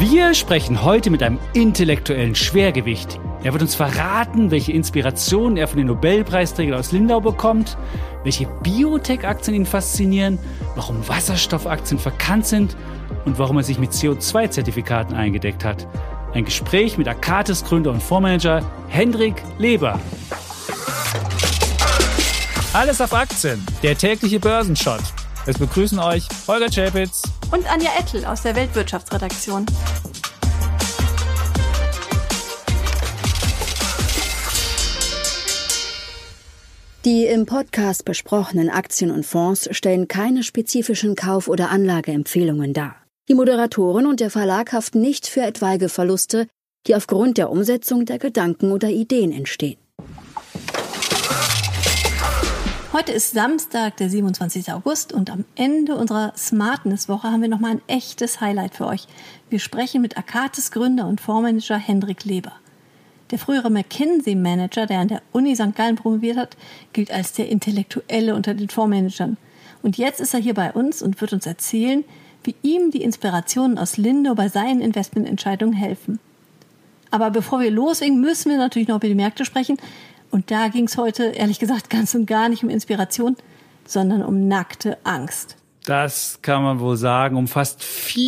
Wir sprechen heute mit einem intellektuellen Schwergewicht. Er wird uns verraten, welche Inspirationen er von den Nobelpreisträgern aus Lindau bekommt, welche Biotech-Aktien ihn faszinieren, warum Wasserstoffaktien verkannt sind und warum er sich mit CO2-Zertifikaten eingedeckt hat. Ein Gespräch mit Akatis Gründer und Fondsmanager Hendrik Leber. Alles auf Aktien, der tägliche Börsenshot. Es begrüßen euch Holger Czapitz und Anja Ettel aus der Weltwirtschaftsredaktion. Die im Podcast besprochenen Aktien und Fonds stellen keine spezifischen Kauf- oder Anlageempfehlungen dar. Die Moderatoren und der Verlag haften nicht für etwaige Verluste, die aufgrund der Umsetzung der Gedanken oder Ideen entstehen. Heute ist Samstag, der 27. August und am Ende unserer Smartness-Woche haben wir nochmal ein echtes Highlight für euch. Wir sprechen mit Akatis Gründer und Fondsmanager Hendrik Leber. Der frühere McKinsey-Manager, der an der Uni St. Gallen promoviert hat, gilt als der Intellektuelle unter den Fondsmanagern. Und jetzt ist er hier bei uns und wird uns erzählen, wie ihm die Inspirationen aus Lindau bei seinen Investmententscheidungen helfen. Aber bevor wir loslegen, müssen wir natürlich noch über die Märkte sprechen. Und da ging es heute, ehrlich gesagt, ganz und gar nicht um Inspiration, sondern um nackte Angst. Das kann man wohl sagen. Um fast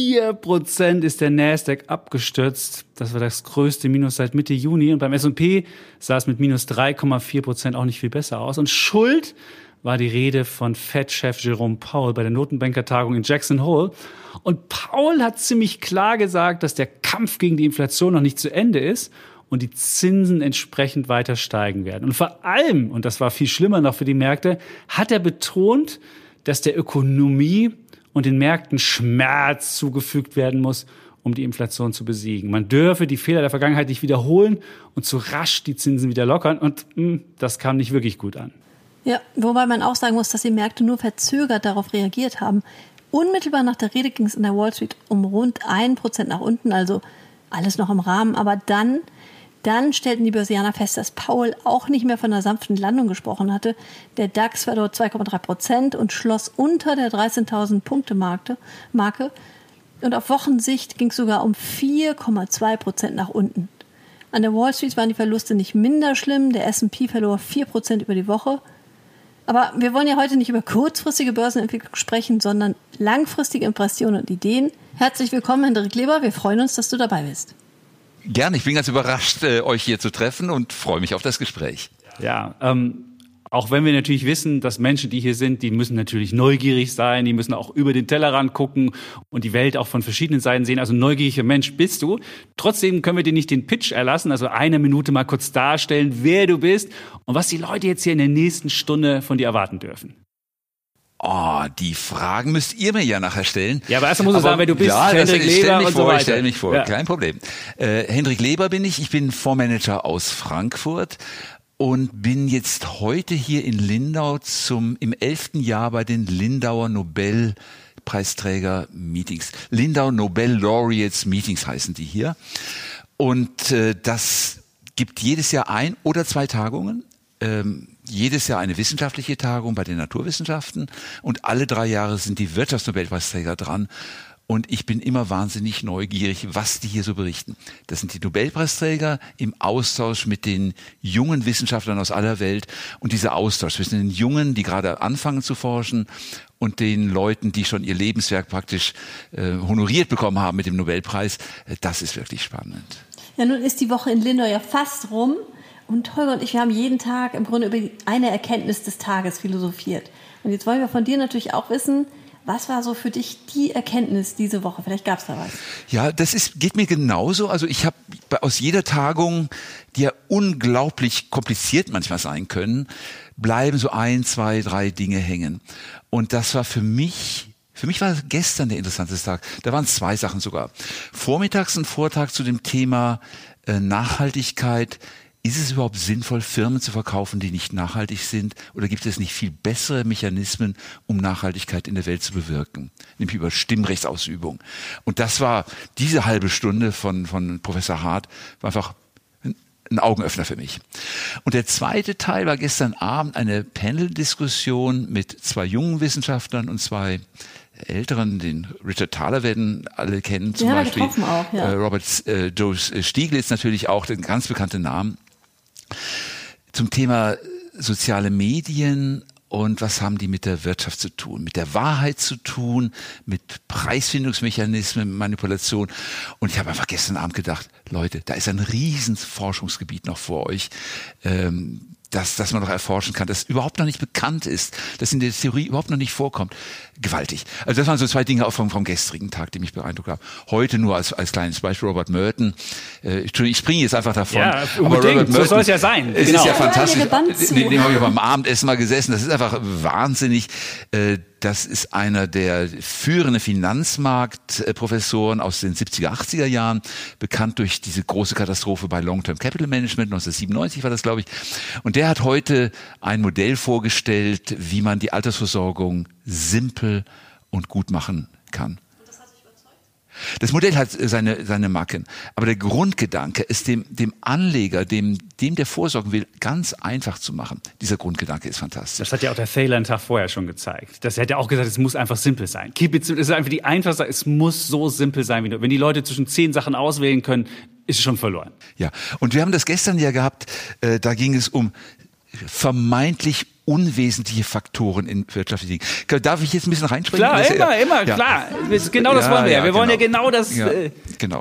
4% ist der Nasdaq abgestürzt. Das war das größte Minus seit Mitte Juni. Und beim S&P sah es mit minus 3,4% auch nicht viel besser aus. Und schuld war die Rede von Fed-Chef Jerome Powell bei der Notenbankertagung in Jackson Hole. Und Powell hat ziemlich klar gesagt, dass der Kampf gegen die Inflation noch nicht zu Ende ist und die Zinsen entsprechend weiter steigen werden. Und vor allem, und das war viel schlimmer noch für die Märkte, hat er betont, dass der Ökonomie und den Märkten Schmerz zugefügt werden muss, um die Inflation zu besiegen. Man dürfe die Fehler der Vergangenheit nicht wiederholen und zu rasch die Zinsen wieder lockern. Und das kam nicht wirklich gut an. Ja, wobei man auch sagen muss, dass die Märkte nur verzögert darauf reagiert haben. Unmittelbar nach der Rede ging es in der Wall Street um rund 1% nach unten, also alles noch im Rahmen. Aber dann stellten die Börsianer fest, dass Powell auch nicht mehr von einer sanften Landung gesprochen hatte. Der DAX verlor 2,3% und schloss unter der 13.000 Punkte Marke. Und auf Wochensicht ging es sogar um 4,2% nach unten. An der Wall Street waren die Verluste nicht minder schlimm. Der S&P verlor 4% über die Woche. Aber wir wollen ja heute nicht über kurzfristige Börsenentwicklung sprechen, sondern langfristige Impressionen und Ideen. Herzlich willkommen, Hendrik Leber. Wir freuen uns, dass du dabei bist. Gerne, ich bin ganz überrascht, euch hier zu treffen und freue mich auf das Gespräch. Ja, auch wenn wir natürlich wissen, dass Menschen, die hier sind, die müssen natürlich neugierig sein, die müssen auch über den Tellerrand gucken und die Welt auch von verschiedenen Seiten sehen. Also neugieriger Mensch bist du. Trotzdem können wir dir nicht den Pitch erlassen, also eine Minute mal kurz darstellen, wer du bist und was die Leute jetzt hier in der nächsten Stunde von dir erwarten dürfen. Oh, die Fragen müsst ihr mir ja nachher stellen. Ja, aber erst musst du sagen, wer du bist. Ja, Hendrik Leber und so weiter. Ich stelle mich vor, ja. Kein Problem. Hendrik Leber bin ich bin Fondsmanager aus Frankfurt und bin jetzt heute hier in Lindau im 11. Jahr bei den Lindauer Nobelpreisträger-Meetings. Lindau Nobel Laureates Meetings heißen die hier. Und das gibt jedes Jahr 1 oder 2 Tagungen. Jedes Jahr eine wissenschaftliche Tagung bei den Naturwissenschaften und alle 3 Jahre sind die Wirtschaftsnobelpreisträger dran und ich bin immer wahnsinnig neugierig, was die hier so berichten. Das sind die Nobelpreisträger im Austausch mit den jungen Wissenschaftlern aus aller Welt und dieser Austausch zwischen den Jungen, die gerade anfangen zu forschen und den Leuten, die schon ihr Lebenswerk praktisch honoriert bekommen haben mit dem Nobelpreis, das ist wirklich spannend. Ja, nun ist die Woche in Lindau ja fast rum. Und Holger und ich, wir haben jeden Tag im Grunde über eine Erkenntnis des Tages philosophiert. Und jetzt wollen wir von dir natürlich auch wissen, was war so für dich die Erkenntnis diese Woche? Vielleicht gab es da was. Ja, geht mir genauso. Also ich habe aus jeder Tagung, die ja unglaublich kompliziert manchmal sein können, bleiben so 1, 2, 3 Dinge hängen. Und das war für mich war gestern der interessanteste Tag. Da waren 2 Sachen sogar. Vormittags ein Vortrag zu dem Thema Nachhaltigkeit. Ist es überhaupt sinnvoll, Firmen zu verkaufen, die nicht nachhaltig sind? Oder gibt es nicht viel bessere Mechanismen, um Nachhaltigkeit in der Welt zu bewirken? Nämlich über Stimmrechtsausübung. Und das war diese halbe Stunde von Professor Hart, war einfach ein Augenöffner für mich. Und der zweite Teil war gestern Abend eine Panel-Diskussion mit 2 jungen Wissenschaftlern und 2 Älteren, den Richard Thaler werden alle kennen, zum Ja, Beispiel. getroffen auch, ja. Robert Joe Stiglitz natürlich auch, den ganz bekannten Namen. Zum Thema soziale Medien und was haben die mit der Wirtschaft zu tun, mit der Wahrheit zu tun, mit Preisfindungsmechanismen, Manipulation. Und ich habe einfach gestern Abend gedacht, Leute, da ist ein riesen Forschungsgebiet noch vor euch, das man noch erforschen kann, das überhaupt noch nicht bekannt ist, das in der Theorie überhaupt noch nicht vorkommt. Gewaltig. Also das waren so zwei Dinge auch vom gestrigen Tag, die mich beeindruckt haben. Heute nur als kleines Beispiel Robert Merton. Ich springe jetzt einfach davon. Ja, aber Robert Merton, so soll es ja sein. Es Genau. ist ja fantastisch. Den Dem habe ich beim Abendessen mal gesessen. Das ist einfach wahnsinnig. Das ist einer der führenden Finanzmarktprofessoren aus den 70er, 80er Jahren, bekannt durch diese große Katastrophe bei Long-Term Capital Management, 1997 war das, glaube ich. Und der hat heute ein Modell vorgestellt, wie man die Altersversorgung simpel und gut machen kann. Das Modell hat seine Macken, aber der Grundgedanke ist dem Anleger, dem der vorsorgen will, ganz einfach zu machen. Dieser Grundgedanke ist fantastisch. Das hat ja auch der Thaler einen Tag vorher schon gezeigt. Das hätte auch gesagt, es muss einfach simpel sein. Keep it simple. Das ist einfach die einfachste, es muss so simpel sein wie nur. Wenn die Leute zwischen 10 Sachen auswählen können, ist es schon verloren. Ja, und wir haben das gestern ja gehabt, da ging es um vermeintlich unwesentliche Faktoren in wirtschaftlichen Dingen. Darf ich jetzt ein bisschen reinspringen? Klar, immer, ja. klar. Genau das wollen wir ja. Wir wollen ja genau das. Ja, genau.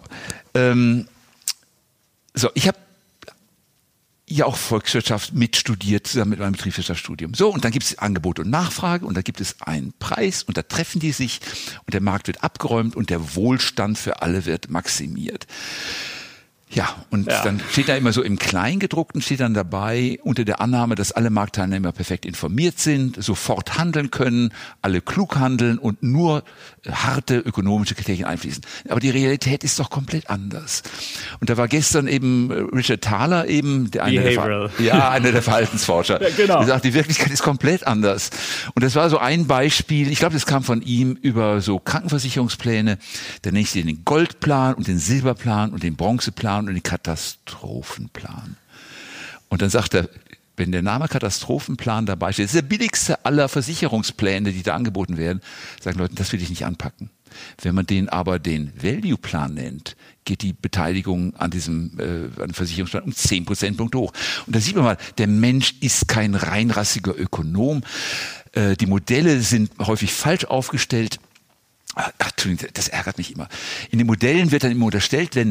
So, ich habe ja auch Volkswirtschaft mitstudiert, zusammen mit meinem Betriebswirtschaftsstudium. So, und dann gibt es Angebot und Nachfrage und da gibt es einen Preis und da treffen die sich und der Markt wird abgeräumt und der Wohlstand für alle wird maximiert. Ja, und dann steht da immer so im Kleingedruckten, steht dann dabei, unter der Annahme, dass alle Marktteilnehmer perfekt informiert sind, sofort handeln können, alle klug handeln und nur harte ökonomische Kriterien einfließen. Aber die Realität ist doch komplett anders. Und da war gestern eben Richard Thaler einer der Verhaltensforscher. Ja, genau. Der sagt, die Wirklichkeit ist komplett anders. Und das war so ein Beispiel, ich glaube, das kam von ihm über so Krankenversicherungspläne, da nennt sich den Goldplan und den Silberplan und den Bronzeplan und den Katastrophenplan. Und dann sagt er, wenn der Name Katastrophenplan dabei steht, das ist der billigste aller Versicherungspläne, die da angeboten werden, sagen Leute, das will ich nicht anpacken. Wenn man den aber den Value-Plan nennt, geht die Beteiligung an diesem an Versicherungsplan um 10 Prozentpunkte hoch. Und da sieht man mal, der Mensch ist kein reinrassiger Ökonom. Die Modelle sind häufig falsch aufgestellt. Entschuldigung, das ärgert mich immer. In den Modellen wird dann immer unterstellt, wenn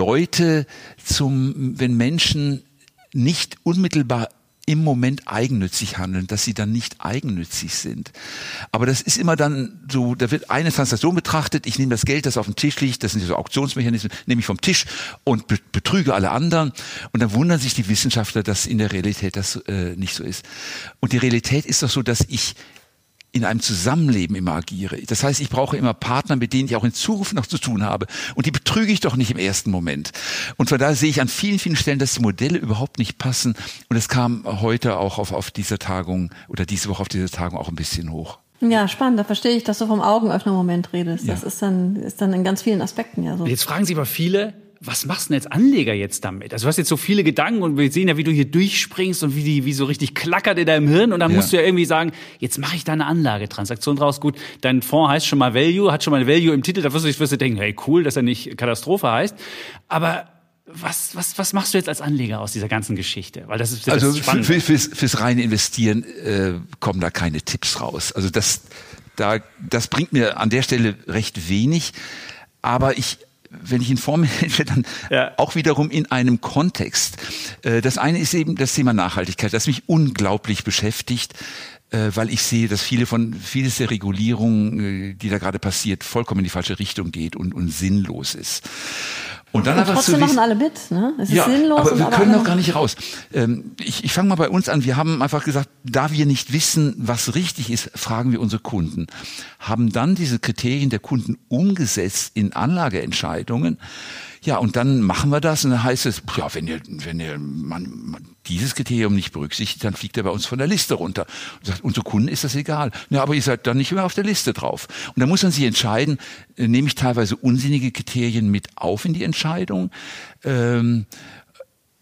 Menschen nicht unmittelbar im Moment eigennützig handeln, dass sie dann nicht eigennützig sind. Aber das ist immer dann so, da wird eine Transaktion betrachtet, ich nehme das Geld, das auf dem Tisch liegt, das sind so Auktionsmechanismen, nehme ich vom Tisch und betrüge alle anderen. Und dann wundern sich die Wissenschaftler, dass in der Realität das nicht so ist. Und die Realität ist doch so, dass ich in einem Zusammenleben immer agiere. Das heißt, ich brauche immer Partner, mit denen ich auch in Zukunft noch zu tun habe. Und die betrüge ich doch nicht im ersten Moment. Und von daher sehe ich an vielen, vielen Stellen, dass die Modelle überhaupt nicht passen. Und es kam heute auch auf dieser Tagung oder diese Woche auf dieser Tagung auch ein bisschen hoch. Ja, spannend. Da verstehe ich, dass du vom Augenöffner-Moment redest. Ja. Das ist dann in ganz vielen Aspekten ja so. Jetzt fragen sich aber viele, was machst du denn als Anleger jetzt damit? Also du hast jetzt so viele Gedanken und wir sehen ja, wie du hier durchspringst und wie so richtig klackert in deinem Hirn und dann musst du ja irgendwie sagen, jetzt mache ich da eine Anlagetransaktion draus. Gut, dein Fonds heißt schon mal Value, hat schon mal Value im Titel, da wirst du denken, hey cool, dass er nicht Katastrophe heißt. Aber was machst du jetzt als Anleger aus dieser ganzen Geschichte? Weil das ist spannend. Fürs reine Investieren kommen da keine Tipps raus. Also das bringt mir an der Stelle recht wenig, aber wenn ich in Form manage, dann auch wiederum in einem Kontext. Das eine ist eben das Thema Nachhaltigkeit, das mich unglaublich beschäftigt, weil ich sehe, dass vieles der Regulierung, die da gerade passiert, vollkommen in die falsche Richtung geht und sinnlos ist. Und dann einfach trotzdem machen alle mit, ne? Es ist sinnlos. Aber wir können noch gar nicht raus. Ich fange mal bei uns an. Wir haben einfach gesagt, da wir nicht wissen, was richtig ist, fragen wir unsere Kunden. Haben dann diese Kriterien der Kunden umgesetzt in Anlageentscheidungen. Ja, und dann machen wir das und dann heißt es, ja, wenn ihr dieses Kriterium nicht berücksichtigt, dann fliegt er bei uns von der Liste runter. Und sagt, unsere Kunden ist das egal. Ja, aber ihr seid dann nicht mehr auf der Liste drauf. Und da muss man sich entscheiden, nehme ich teilweise unsinnige Kriterien mit auf in die Entscheidung,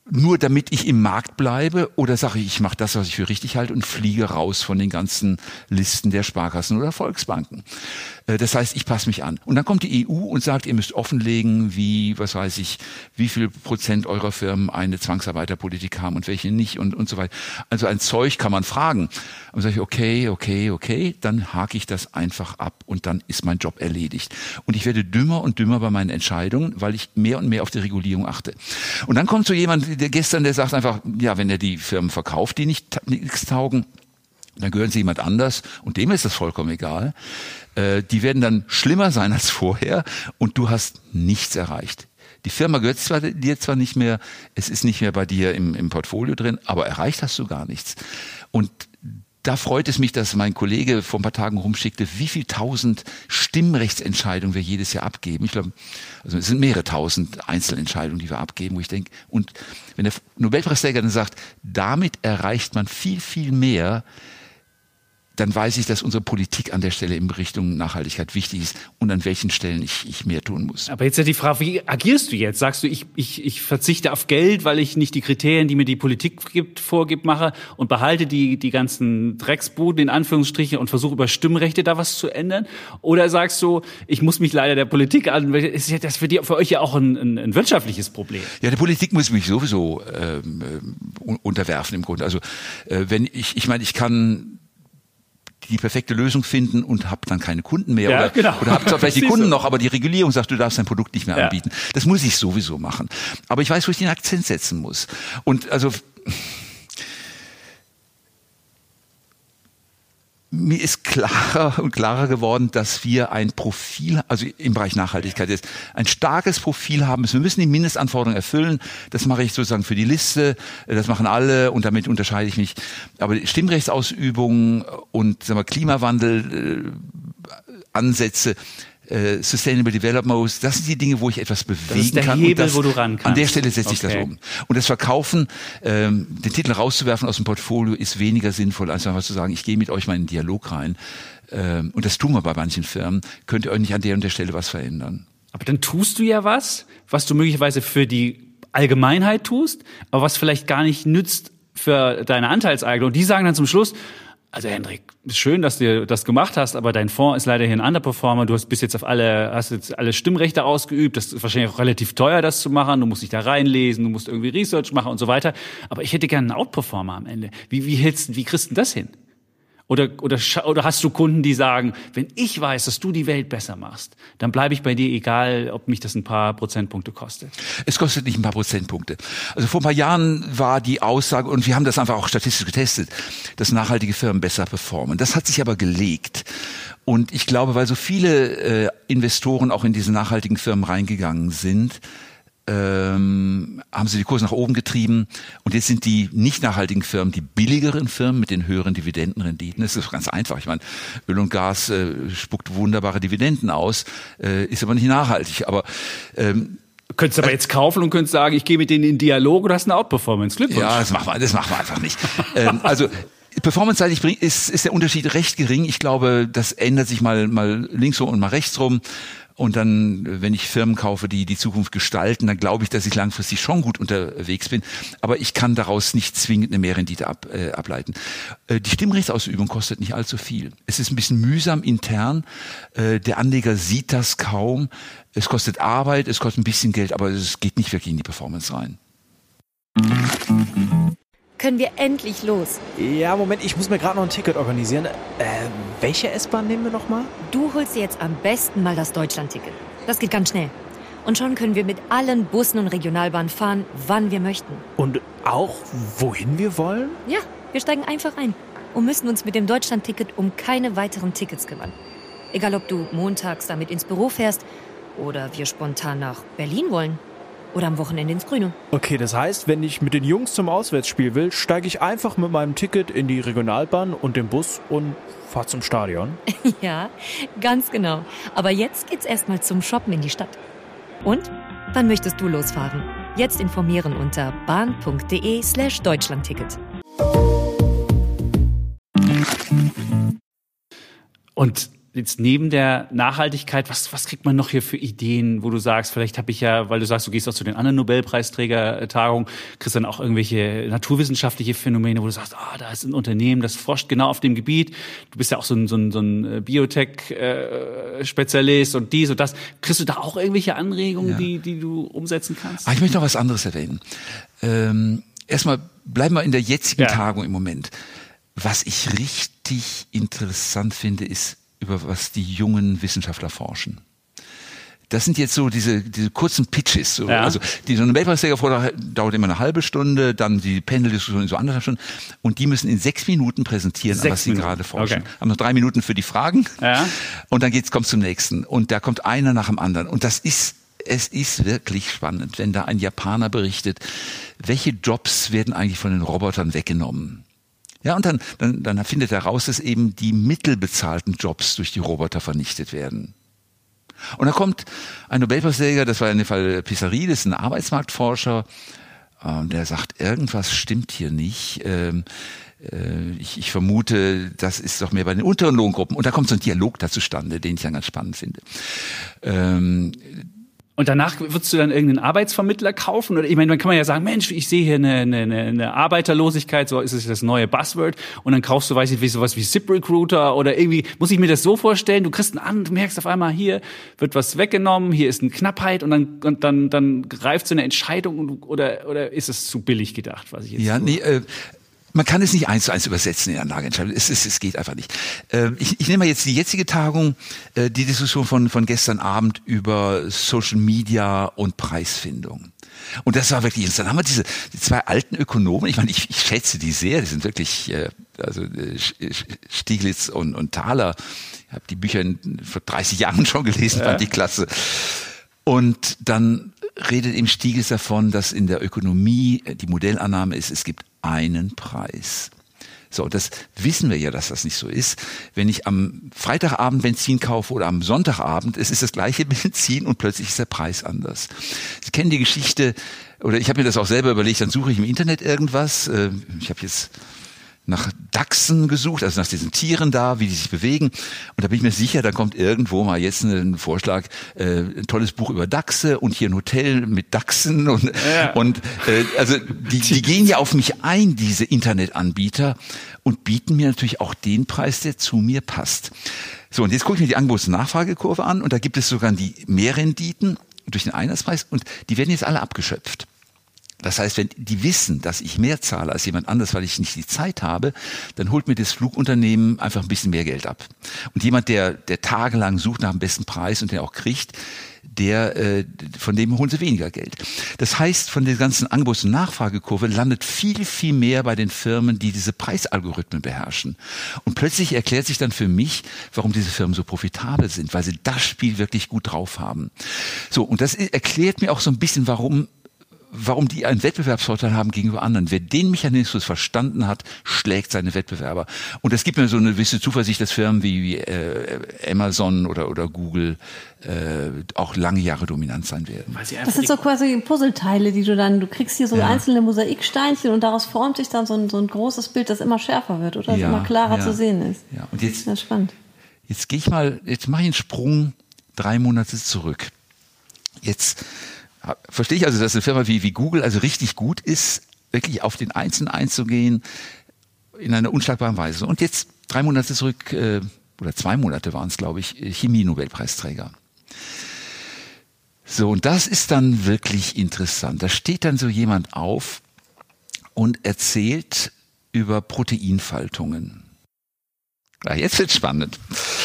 nur damit ich im Markt bleibe, oder sage ich mache das, was ich für richtig halte und fliege raus von den ganzen Listen der Sparkassen oder Volksbanken. Das heißt, ich passe mich an. Und dann kommt die EU und sagt, ihr müsst offenlegen, wie viel Prozent eurer Firmen eine Zwangsarbeiterpolitik haben und welche nicht und so weiter. Also ein Zeug kann man fragen. Und sage ich, okay, dann hake ich das einfach ab und dann ist mein Job erledigt. Und ich werde dümmer und dümmer bei meinen Entscheidungen, weil ich mehr und mehr auf die Regulierung achte. Und dann kommt so jemand, der sagt einfach, ja, wenn er die Firmen verkauft, die nichts taugen, dann gehören sie jemand anders und dem ist das vollkommen egal. Die werden dann schlimmer sein als vorher und du hast nichts erreicht. Die Firma gehört dir zwar nicht mehr, es ist nicht mehr bei dir im Portfolio drin, aber erreicht hast du gar nichts. Und da freut es mich, dass mein Kollege vor ein paar Tagen rumschickte, wie viel 1000 Stimmrechtsentscheidungen wir jedes Jahr abgeben. Ich glaube, also es sind mehrere 1000 Einzelentscheidungen, die wir abgeben, wo ich denke, und wenn der Nobelpreisträger dann sagt, damit erreicht man viel, viel mehr, dann weiß ich, dass unsere Politik an der Stelle in Richtung Nachhaltigkeit wichtig ist und an welchen Stellen ich mehr tun muss. Aber jetzt ja die Frage, wie agierst du jetzt? Sagst du, ich verzichte auf Geld, weil ich nicht die Kriterien, die mir die Politik vorgibt, mache und behalte die ganzen Drecksbuden in Anführungsstrichen und versuche über Stimmrechte da was zu ändern? Oder sagst du, ich muss mich leider der Politik an, ist ja das für euch ja auch ein wirtschaftliches Problem? Ja, der Politik muss mich sowieso unterwerfen im Grunde. Also wenn ich kann die perfekte Lösung finden und habe dann keine Kunden mehr oder habe zwar vielleicht die Kunden noch, aber die Regulierung sagt, du darfst dein Produkt nicht mehr anbieten. Das muss ich sowieso machen. Aber ich weiß, wo ich den Akzent setzen muss. Und also mir ist klarer und klarer geworden, dass wir ein Profil, also im Bereich Nachhaltigkeit jetzt, ein starkes Profil haben müssen. Wir müssen die Mindestanforderungen erfüllen. Das mache ich sozusagen für die Liste. Das machen alle und damit unterscheide ich mich. Aber Stimmrechtsausübung und Klimawandel, Ansätze, Sustainable Development, das sind die Dinge, wo ich etwas bewegen kann. Das ist der Hebel, wo du ran kannst. An der Stelle setze ich das um. Und das Verkaufen, den Titel rauszuwerfen aus dem Portfolio, ist weniger sinnvoll, als einfach zu sagen, ich gehe mit euch mal in den Dialog rein. Und das tun wir bei manchen Firmen. Könnt ihr euch nicht an der und der Stelle was verändern. Aber dann tust du ja was du möglicherweise für die Allgemeinheit tust, aber was vielleicht gar nicht nützt für deine Anteilseigner. Und die sagen dann zum Schluss, also Hendrik, ist schön, dass du das gemacht hast, aber dein Fonds ist leider hier ein Underperformer. Du hast bis jetzt hast jetzt alle Stimmrechte ausgeübt. Das ist wahrscheinlich auch relativ teuer, das zu machen. Du musst dich da reinlesen, du musst irgendwie Research machen und so weiter. Aber ich hätte gerne einen Outperformer am Ende. Wie kriegst du denn das hin? Oder hast du Kunden, die sagen, wenn ich weiß, dass du die Welt besser machst, dann bleibe ich bei dir, egal, ob mich das ein paar Prozentpunkte kostet? Es kostet nicht ein paar Prozentpunkte. Also vor ein paar Jahren war die Aussage, und wir haben das einfach auch statistisch getestet, dass nachhaltige Firmen besser performen. Das hat sich aber gelegt. Und ich glaube, weil so viele Investoren auch in diese nachhaltigen Firmen reingegangen sind, haben sie die Kurse nach oben getrieben und jetzt sind die nicht nachhaltigen Firmen die billigeren Firmen mit den höheren Dividendenrenditen. Das ist ganz einfach. Ich meine, Öl und Gas spuckt wunderbare Dividenden aus, ist aber nicht nachhaltig. Aber könntest du aber jetzt kaufen und könntest sagen, ich gehe mit denen in Dialog und hast eine Outperformance. Glückwunsch. Ja, das machen wir einfach nicht. Also performanceseitig ist der Unterschied recht gering. Ich glaube, das ändert sich mal links rum und mal rechts rum. Und dann, wenn ich Firmen kaufe, die die Zukunft gestalten, dann glaube ich, dass ich langfristig schon gut unterwegs bin. Aber ich kann daraus nicht zwingend eine Mehrrendite ableiten. Die Stimmrechtsausübung kostet nicht allzu viel. Es ist ein bisschen mühsam intern. Der Anleger sieht das kaum. Es kostet Arbeit, es kostet ein bisschen Geld, aber es geht nicht wirklich in die Performance rein. Können wir endlich los? Ja, Moment, ich muss mir gerade noch ein Ticket organisieren. Welche S-Bahn nehmen wir nochmal? Du holst dir jetzt am besten mal das Deutschland-Ticket. Das geht ganz schnell. Und schon können wir mit allen Bussen und Regionalbahnen fahren, wann wir möchten. Und auch, wohin wir wollen? Ja, wir steigen einfach ein und müssen uns mit dem Deutschland-Ticket um keine weiteren Tickets kümmern. Egal, ob du montags damit ins Büro fährst oder wir spontan nach Berlin wollen. Oder am Wochenende ins Grüne. Okay, das heißt, wenn ich mit den Jungs zum Auswärtsspiel will, steige ich einfach mit meinem Ticket in die Regionalbahn und den Bus und fahre zum Stadion? Ja, ganz genau. Aber jetzt geht's erstmal zum Shoppen in die Stadt. Und? Wann möchtest du losfahren? Jetzt informieren unter bahn.de/Deutschlandticket. Und jetzt neben der Nachhaltigkeit, was kriegt man noch hier für Ideen, wo du sagst, vielleicht habe ich ja, weil du sagst, du gehst auch zu den anderen Nobelpreisträger-Tagungen, kriegst dann auch irgendwelche naturwissenschaftliche Phänomene, wo du sagst, da ist ein Unternehmen, das forscht genau auf dem Gebiet. Du bist ja auch so ein Biotech-Spezialist und dies und das. Kriegst du da auch irgendwelche Anregungen, die du umsetzen kannst? Ich möchte noch was anderes erwähnen. Erstmal bleiben wir in der jetzigen Tagung im Moment. Was ich richtig interessant finde, ist, über was die jungen Wissenschaftler forschen. Das sind jetzt so diese kurzen Pitches. So. Also so eine Nobelpreisträgervortrag dauert immer eine halbe Stunde, dann die Panel-Diskussion so 1,5 Stunden. Und die müssen in 6 Minuten präsentieren, was sie gerade forschen. Okay. Haben noch 3 Minuten für die Fragen. Ja. Und dann kommt zum nächsten. Und da kommt einer nach dem anderen. Und es ist wirklich spannend, wenn da ein Japaner berichtet, welche Jobs werden eigentlich von den Robotern weggenommen. Ja, und dann findet er raus, dass eben die mittelbezahlten Jobs durch die Roboter vernichtet werden. Und da kommt ein Nobelpreisträger, das war in dem Fall Pissarides, ein Arbeitsmarktforscher, der sagt, irgendwas stimmt hier nicht. Ich vermute, das ist doch mehr bei den unteren Lohngruppen. Und da kommt so ein Dialog da zustande, den ich dann ganz spannend finde. Und danach würdest du dann irgendeinen Arbeitsvermittler kaufen? Oder ich meine, dann kann man ja sagen, Mensch, ich sehe hier eine Arbeiterlosigkeit, so ist es das neue Buzzword. Und dann kaufst du, weiß ich, sowas wie ZipRecruiter oder irgendwie, muss ich mir das so vorstellen? Du kriegst du merkst auf einmal, hier wird was weggenommen, hier ist eine Knappheit und dann greift so eine Entscheidung oder ist es zu billig gedacht, was ich jetzt man kann es nicht 1:1 übersetzen in Anlageentscheidung. Es geht einfach nicht. Ich nehme mal jetzt die jetzige Tagung, die Diskussion von gestern Abend über Social Media und Preisfindung. Und das war wirklich interessant. Da haben wir die 2 alten Ökonomen, ich meine, ich schätze die sehr, die sind wirklich, Stieglitz und Thaler. Ich habe die Bücher vor 30 Jahren schon gelesen, fand die klasse. Und dann redet eben Stieglitz davon, dass in der Ökonomie die Modellannahme ist, es gibt einen Preis. So, das wissen wir ja, dass das nicht so ist. Wenn ich am Freitagabend Benzin kaufe oder am Sonntagabend, es ist das gleiche Benzin und plötzlich ist der Preis anders. Sie kennen die Geschichte, oder ich habe mir das auch selber überlegt, dann suche ich im Internet irgendwas. Ich habe jetzt nach Dachsen gesucht, also nach diesen Tieren da, wie die sich bewegen. Und da bin ich mir sicher, da kommt irgendwo mal jetzt ein Vorschlag, ein tolles Buch über Dachse und hier ein Hotel mit Dachsen also die gehen ja auf mich ein, diese Internetanbieter, und bieten mir natürlich auch den Preis, der zu mir passt. So, und jetzt gucke ich mir die Angebots- und Nachfragekurve an und da gibt es sogar die Mehrrenditen durch den Einheitspreis und die werden jetzt alle abgeschöpft. Das heißt, wenn die wissen, dass ich mehr zahle als jemand anderes, weil ich nicht die Zeit habe, dann holt mir das Flugunternehmen einfach ein bisschen mehr Geld ab. Und jemand, der tagelang sucht nach dem besten Preis und den auch kriegt, von dem holen sie weniger Geld. Das heißt, von der ganzen Angebots- und Nachfragekurve landet viel, viel mehr bei den Firmen, die diese Preisalgorithmen beherrschen. Und plötzlich erklärt sich dann für mich, warum diese Firmen so profitabel sind, weil sie das Spiel wirklich gut drauf haben. So, und das erklärt mir auch so ein bisschen, warum die einen Wettbewerbsvorteil haben gegenüber anderen. Wer den Mechanismus verstanden hat, schlägt seine Wettbewerber. Und es gibt mir so eine gewisse Zuversicht, dass Firmen wie Amazon oder Google auch lange Jahre dominant sein werden. Das sind so quasi Puzzleteile, die du kriegst hier so einzelne Mosaiksteinchen und daraus formt sich dann so ein großes Bild, das immer schärfer wird oder das immer klarer zu sehen ist. Ja. Und jetzt, das ist spannend. Jetzt mache ich einen Sprung 3 Monate zurück. Jetzt verstehe ich also, dass eine Firma wie Google also richtig gut ist, wirklich auf den Einzelnen einzugehen in einer unschlagbaren Weise. Und jetzt 3 Monate zurück, oder 2 Monate waren es, glaube ich, Chemie-Nobelpreisträger. So, und das ist dann wirklich interessant. Da steht dann so jemand auf und erzählt über Proteinfaltungen. Ja, jetzt wird's spannend.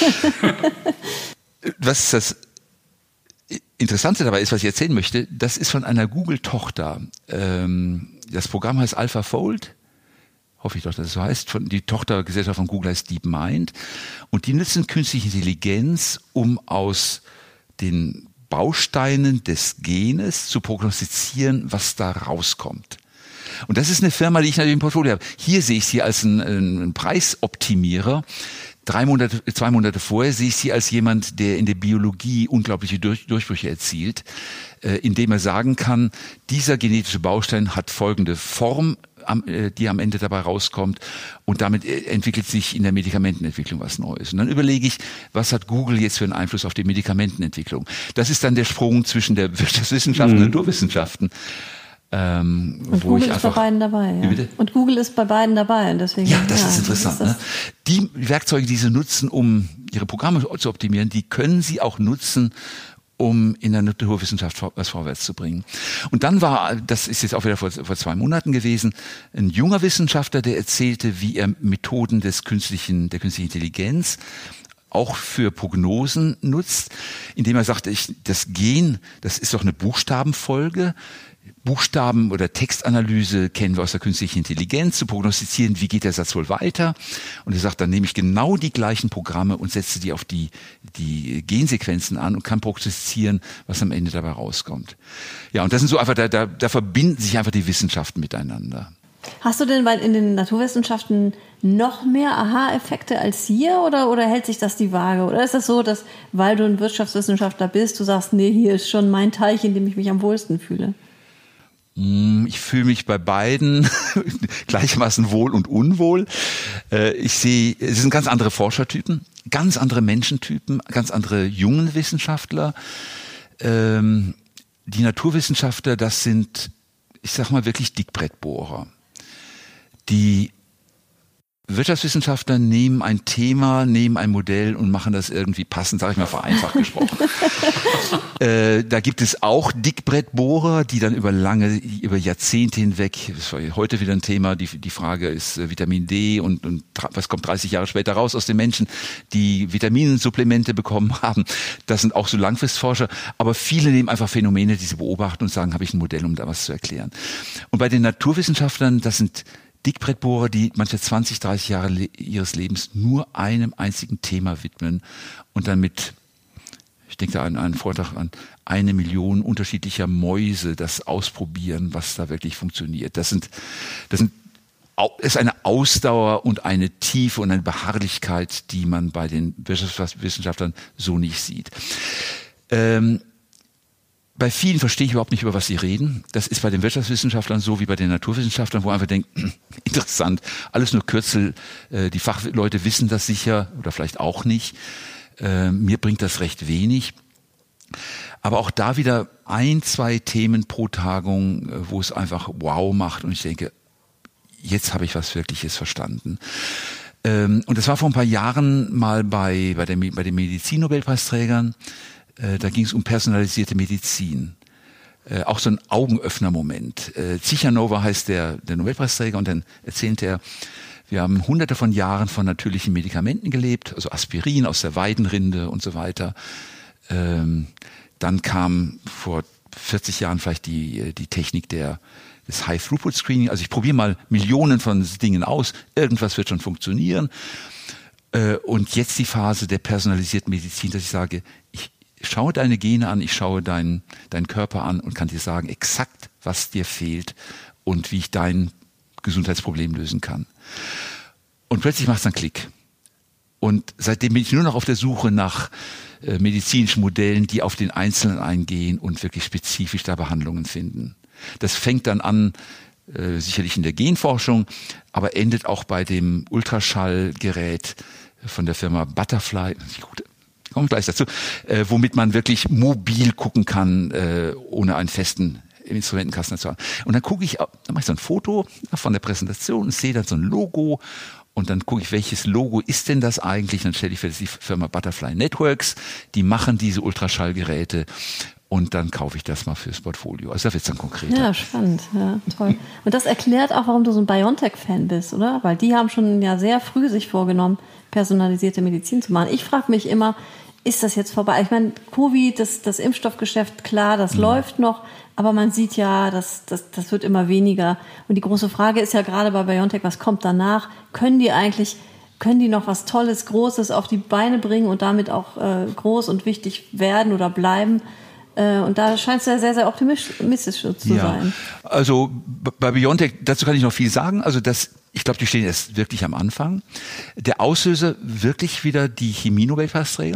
Was das Interessante dabei ist, was ich erzählen möchte, das ist von einer Google-Tochter. Das Programm heißt AlphaFold. Hoffe ich doch, dass es so heißt. Die Tochtergesellschaft von Google heißt DeepMind. Und die nutzen künstliche Intelligenz, um aus den Bausteinen des Genes zu prognostizieren, was da rauskommt. Und das ist eine Firma, die ich natürlich im Portfolio habe. Hier sehe ich sie als einen Preisoptimierer. 2 Monate vorher sehe ich sie als jemand, der in der Biologie unglaubliche Durchbrüche erzielt, indem er sagen kann, dieser genetische Baustein hat folgende Form, die am Ende dabei rauskommt. Und damit entwickelt sich in der Medikamentenentwicklung was Neues. Und dann überlege ich, was hat Google jetzt für einen Einfluss auf die Medikamentenentwicklung? Das ist dann der Sprung zwischen der Wirtschaftswissenschaften und Naturwissenschaften. Und Google ist bei beiden dabei. Ja. Und Google ist bei beiden dabei. Und deswegen, ja, das ist interessant. Ne? Die Werkzeuge, die sie nutzen, um ihre Programme zu optimieren, die können sie auch nutzen, um in der Naturwissenschaft was vorwärts zu bringen. Und dann das ist jetzt auch wieder vor 2 Monaten gewesen, ein junger Wissenschaftler, der erzählte, wie er Methoden der künstlichen Intelligenz auch für Prognosen nutzt, indem er sagte, das Gen, das ist doch eine Buchstabenfolge. Buchstaben- oder Textanalyse kennen wir aus der künstlichen Intelligenz, zu prognostizieren, wie geht der Satz wohl weiter. Und er sagt, dann nehme ich genau die gleichen Programme und setze die auf die Gensequenzen an und kann prognostizieren, was am Ende dabei rauskommt. Ja, und das sind so einfach, da verbinden sich einfach die Wissenschaften miteinander. Hast du denn in den Naturwissenschaften noch mehr Aha-Effekte als hier oder hält sich das die Waage? Oder ist das so, dass, weil du ein Wirtschaftswissenschaftler bist, du sagst, nee, hier ist schon mein Teich, in dem ich mich am wohlsten fühle? Ich fühle mich bei beiden gleichermaßen wohl und unwohl. Ich sehe, es sind ganz andere Forschertypen, ganz andere Menschentypen, ganz andere jungen Wissenschaftler. Die Naturwissenschaftler, das sind, ich sag mal, wirklich Dickbrettbohrer. Die Wirtschaftswissenschaftler nehmen ein Thema, nehmen ein Modell und machen das irgendwie passend, sage ich mal vereinfacht gesprochen. Da gibt es auch Dickbrettbohrer, die dann über Jahrzehnte hinweg, das war heute wieder ein Thema, die Frage ist Vitamin D und was kommt 30 Jahre später raus aus den Menschen, die Vitaminsupplemente bekommen haben. Das sind auch so Langfristforscher, aber viele nehmen einfach Phänomene, die sie beobachten und sagen, habe ich ein Modell, um da was zu erklären. Und bei den Naturwissenschaftlern, das sind Dickbrettbohrer, die manche 20, 30 Jahre ihres Lebens nur einem einzigen Thema widmen und dann ich denke da an einen Vortrag an 1 Million unterschiedlicher Mäuse das ausprobieren, was da wirklich funktioniert. Das ist eine Ausdauer und eine Tiefe und eine Beharrlichkeit, die man bei den Wirtschaftswissenschaftlern so nicht sieht. Bei vielen verstehe ich überhaupt nicht, über was sie reden. Das ist bei den Wirtschaftswissenschaftlern so wie bei den Naturwissenschaftlern, wo man einfach denkt, interessant, alles nur Kürzel, die Fachleute wissen das sicher oder vielleicht auch nicht. Mir bringt das recht wenig. Aber auch da wieder 1, 2 Themen pro Tagung, wo es einfach wow macht und ich denke, jetzt habe ich was Wirkliches verstanden. Und das war vor ein paar Jahren mal bei den Medizin-Nobelpreisträgern. Da ging es um personalisierte Medizin. Auch so ein Augenöffner-Moment. Zichanova heißt der Nobelpreisträger und dann erzählte er, wir haben Hunderte von Jahren von natürlichen Medikamenten gelebt, also Aspirin aus der Weidenrinde und so weiter. Dann kam vor 40 Jahren vielleicht die Technik des High-Throughput-Screening. Also ich probiere mal Millionen von Dingen aus, irgendwas wird schon funktionieren. Und jetzt die Phase der personalisierten Medizin, dass ich sage, ich schaue deine Gene an, ich schaue deinen Körper an und kann dir sagen exakt, was dir fehlt und wie ich dein Gesundheitsproblem lösen kann. Und plötzlich macht es einen Klick. Und seitdem bin ich nur noch auf der Suche nach medizinischen Modellen, die auf den Einzelnen eingehen und wirklich spezifisch da Behandlungen finden. Das fängt dann an, sicherlich in der Genforschung, aber endet auch bei dem Ultraschallgerät von der Firma Butterfly. Kommen gleich dazu, womit man wirklich mobil gucken kann, ohne einen festen Instrumentenkasten zu haben. Und dann mache ich so ein Foto von der Präsentation und sehe dann so ein Logo und dann gucke ich, welches Logo ist denn das eigentlich? Dann stelle ich fest, die Firma Butterfly Networks, die machen diese Ultraschallgeräte und dann kaufe ich das mal fürs Portfolio. Also da wird es dann konkreter. Ja, spannend, ja, toll. Und das erklärt auch, warum du so ein BioNTech-Fan bist, oder? Weil die haben schon ja sehr früh sich vorgenommen, personalisierte Medizin zu machen. Ich frage mich immer, ist das jetzt vorbei? Ich meine, Covid, das Impfstoffgeschäft, klar, das läuft noch, aber man sieht ja, das wird immer weniger. Und die große Frage ist ja gerade bei BioNTech, was kommt danach? Können die noch was Tolles, Großes auf die Beine bringen und damit auch groß und wichtig werden oder bleiben? Und da scheint es ja sehr, sehr optimistisch zu sein. Also bei BioNTech, dazu kann ich noch viel sagen. Also ich glaube, die stehen erst wirklich am Anfang. Der Auslöser wirklich wieder die Chemie-Nobelpreisträger.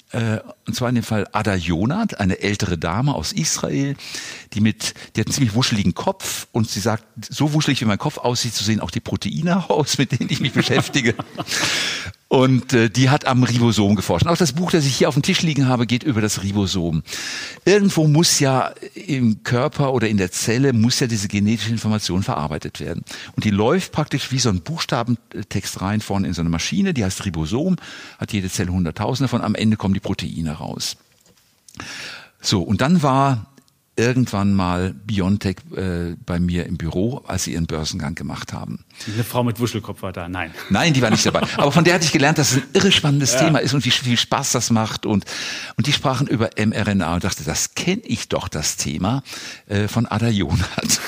und zwar in dem Fall Ada Jonat, eine ältere Dame aus Israel, die hat einen ziemlich wuscheligen Kopf und sie sagt, so wuschelig wie mein Kopf aussieht, so sehen auch die Proteine aus, mit denen ich mich beschäftige. Und die hat am Ribosom geforscht. Und auch das Buch, das ich hier auf dem Tisch liegen habe, geht über das Ribosom. Irgendwo muss ja im Körper oder in der Zelle muss ja diese genetische Information verarbeitet werden. Und die läuft praktisch wie so ein Buchstabentext rein vorne in so eine Maschine, die heißt Ribosom, hat jede Zelle 100.000 davon, am Ende kommen die Proteine raus. So, und dann war irgendwann mal BioNTech bei mir im Büro, als sie ihren Börsengang gemacht haben. Eine Frau mit Wuschelkopf war da, nein. Nein, die war nicht dabei. Aber von der hatte ich gelernt, dass es ein irre spannendes Thema ist und wie viel Spaß das macht. Und die sprachen über mRNA und dachte, das kenne ich doch, das Thema von Ada Jonat.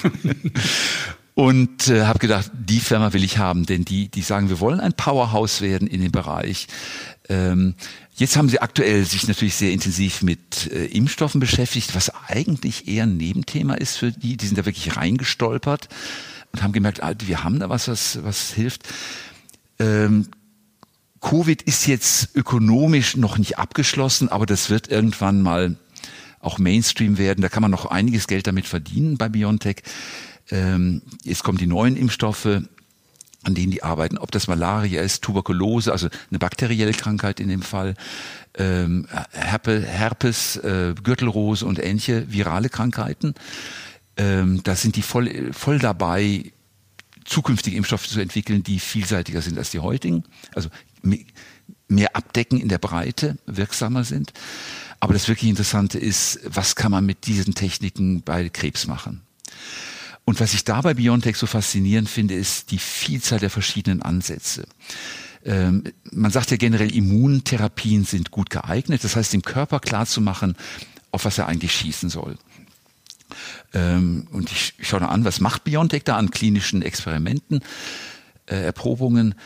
Und habe gedacht, die Firma will ich haben, denn die sagen, wir wollen ein Powerhouse werden in dem Bereich. Jetzt haben sie aktuell sich natürlich sehr intensiv mit Impfstoffen beschäftigt, was eigentlich eher ein Nebenthema ist für die. Die sind da wirklich reingestolpert und haben gemerkt, wir haben da was hilft. Covid ist jetzt ökonomisch noch nicht abgeschlossen, aber das wird irgendwann mal auch Mainstream werden. Da kann man noch einiges Geld damit verdienen bei BioNTech. Jetzt kommen die neuen Impfstoffe, an denen die arbeiten, ob das Malaria ist, Tuberkulose, also eine bakterielle Krankheit in dem Fall, Herpes, Gürtelrose und ähnliche virale Krankheiten. Da sind die voll dabei, zukünftige Impfstoffe zu entwickeln, die vielseitiger sind als die heutigen, also mehr abdecken in der Breite, wirksamer sind. Aber das wirklich Interessante ist, was kann man mit diesen Techniken bei Krebs machen? Und was ich da bei BioNTech so faszinierend finde, ist die Vielzahl der verschiedenen Ansätze. Man sagt ja generell, Immuntherapien sind gut geeignet. Das heißt, dem Körper klarzumachen, auf was er eigentlich schießen soll. Und ich schaue da an, was macht BioNTech da an klinischen Experimenten, Erprobungen.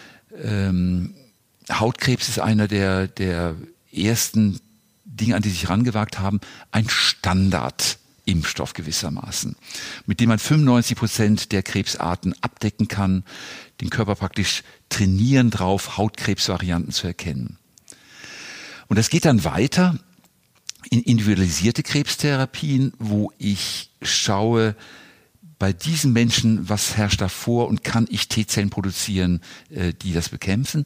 Hautkrebs ist einer der ersten Dinge, an die sich rangewagt haben. Ein Standard-Impfstoff gewissermaßen, mit dem man 95% der Krebsarten abdecken kann, den Körper praktisch trainieren drauf, Hautkrebsvarianten zu erkennen. Und das geht dann weiter in individualisierte Krebstherapien, wo ich schaue, bei diesen Menschen, was herrscht da vor und kann ich T-Zellen produzieren, die das bekämpfen.